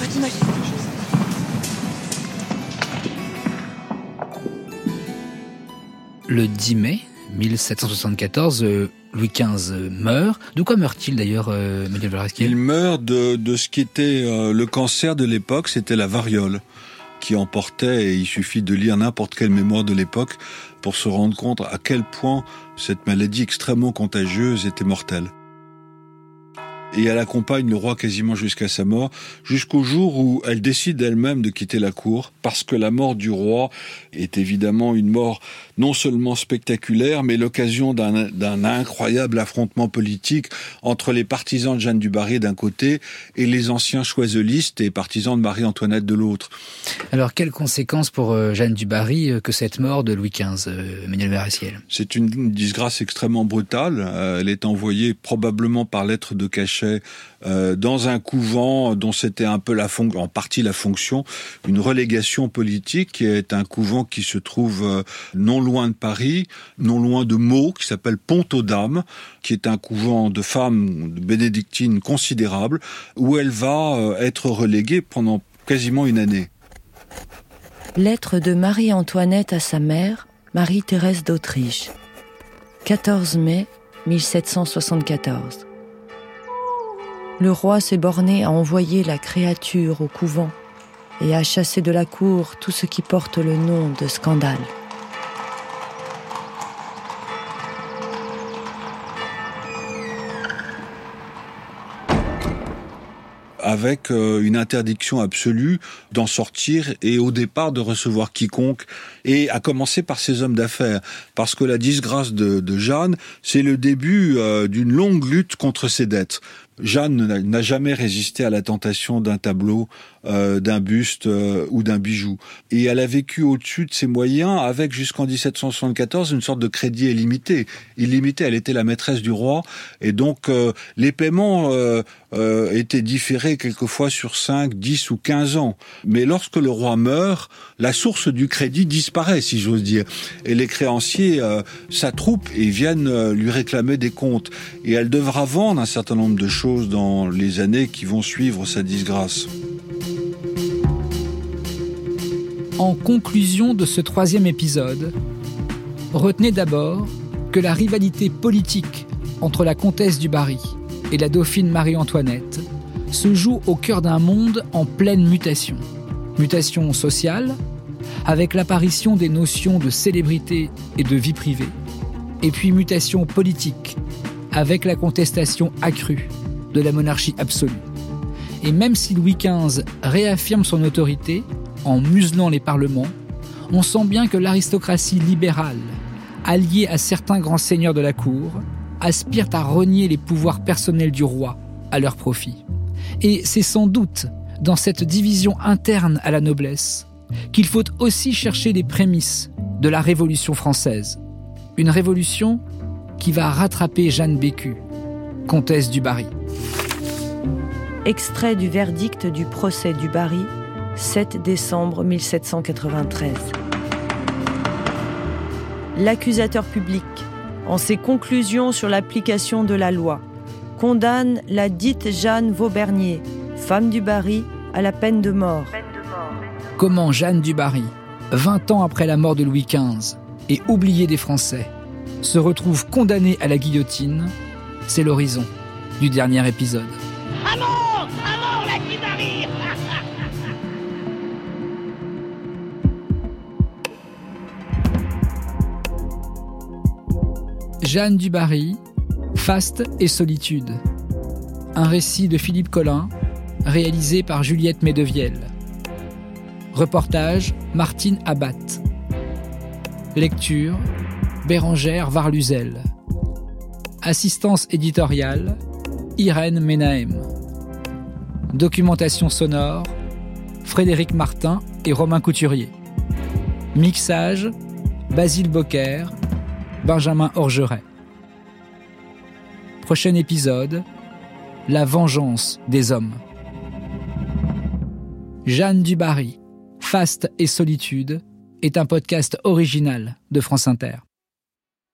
Le dix mai mille sept cent soixante-quatorze, euh, Louis quinze meurt. De quoi meurt-il d'ailleurs, euh, Emmanuel Valresquiel ? Il meurt de, de ce qui était euh, le cancer de l'époque, c'était la variole, qui emportait, et il suffit de lire n'importe quelle mémoire de l'époque pour se rendre compte à quel point cette maladie extrêmement contagieuse était mortelle. Et elle accompagne le roi quasiment jusqu'à sa mort, jusqu'au jour où elle décide elle-même de quitter la cour, parce que la mort du roi est évidemment une mort non seulement spectaculaire, mais l'occasion d'un, d'un incroyable affrontement politique entre les partisans de Jeanne du Barry d'un côté et les anciens choiselistes et partisans de Marie-Antoinette de l'autre. Alors, quelles conséquences pour euh, Jeanne du Barry euh, que cette mort de Louis quinze, euh, Emmanuel Valresquiel ? C'est une, une disgrâce extrêmement brutale. Euh, elle est envoyée probablement par lettre de cachet euh, dans un couvent dont c'était un peu la fon- en partie la fonction, une relégation politique, qui est un couvent qui se trouve euh, non loin de Paris, non loin de Meaux, qui s'appelle Pont-aux-Dames, qui est un couvent de femmes de bénédictines considérable, où elle va euh, être reléguée pendant quasiment une année. Lettre de Marie-Antoinette à sa mère, Marie-Thérèse d'Autriche. quatorze mai mille sept cent soixante-quatorze. Le roi s'est borné à envoyer la créature au couvent et à chasser de la cour tout ce qui porte le nom de scandale. Avec euh, une interdiction absolue d'en sortir et au départ de recevoir quiconque, et à commencer par ses hommes d'affaires, parce que la disgrâce de, de Jeanne, c'est le début euh, d'une longue lutte contre ses dettes. Jeanne n'a, n'a jamais résisté à la tentation d'un tableau, euh, d'un buste euh, ou d'un bijou. Et elle a vécu au-dessus de ses moyens avec, jusqu'en dix-sept cent soixante-quatorze, une sorte de crédit illimité. Illimité, elle était la maîtresse du roi, et donc euh, les paiements euh, euh, étaient différés quelquefois sur cinq, dix ou quinze ans. Mais lorsque le roi meurt, la source du crédit disparaît, si j'ose dire. Et les créanciers euh, s'attroupent et viennent euh, lui réclamer des comptes. Et elle devra vendre un certain nombre de choses dans les années qui vont suivre sa disgrâce. En conclusion de ce troisième épisode, retenez d'abord que la rivalité politique entre la comtesse du Barry et la dauphine Marie-Antoinette se joue au cœur d'un monde en pleine mutation. Mutation sociale, avec l'apparition des notions de célébrité et de vie privée, et puis mutation politique, avec la contestation accrue de la monarchie absolue. Et même si Louis quinze réaffirme son autorité en muselant les parlements, on sent bien que l'aristocratie libérale, alliée à certains grands seigneurs de la cour, aspire à renier les pouvoirs personnels du roi à leur profit. Et c'est sans doute dans cette division interne à la noblesse qu'il faut aussi chercher les prémices de la Révolution française. Une révolution qui va rattraper Jeanne Bécu, comtesse du Barry. Extrait du verdict du procès du Barry, sept décembre mille sept cent quatre-vingt-treize. L'accusateur public, en ses conclusions sur l'application de la loi, condamne la dite Jeanne Vaubernier, femme du Barry, à la peine de mort. Comment Jeanne du Barry, vingt ans après la mort de Louis quinze et oubliée des Français, se retrouve condamnée à la guillotine, c'est l'horizon du dernier épisode. À mort! À mort, la Dubarry! Jeanne du Barry, Faste et solitude. Un récit de Philippe Collin, réalisé par Juliette Medevielle. Reportage Martine Abat. Lecture Bérangère Varluzel. Assistance éditoriale Irène Menahem. Documentation sonore Frédéric Martin et Romain Couturier. Mixage Basile Bocquer, Benjamin Orgeret. Prochain épisode, La vengeance des hommes. Jeanne du Barry, Faste et solitude est un podcast original de France Inter.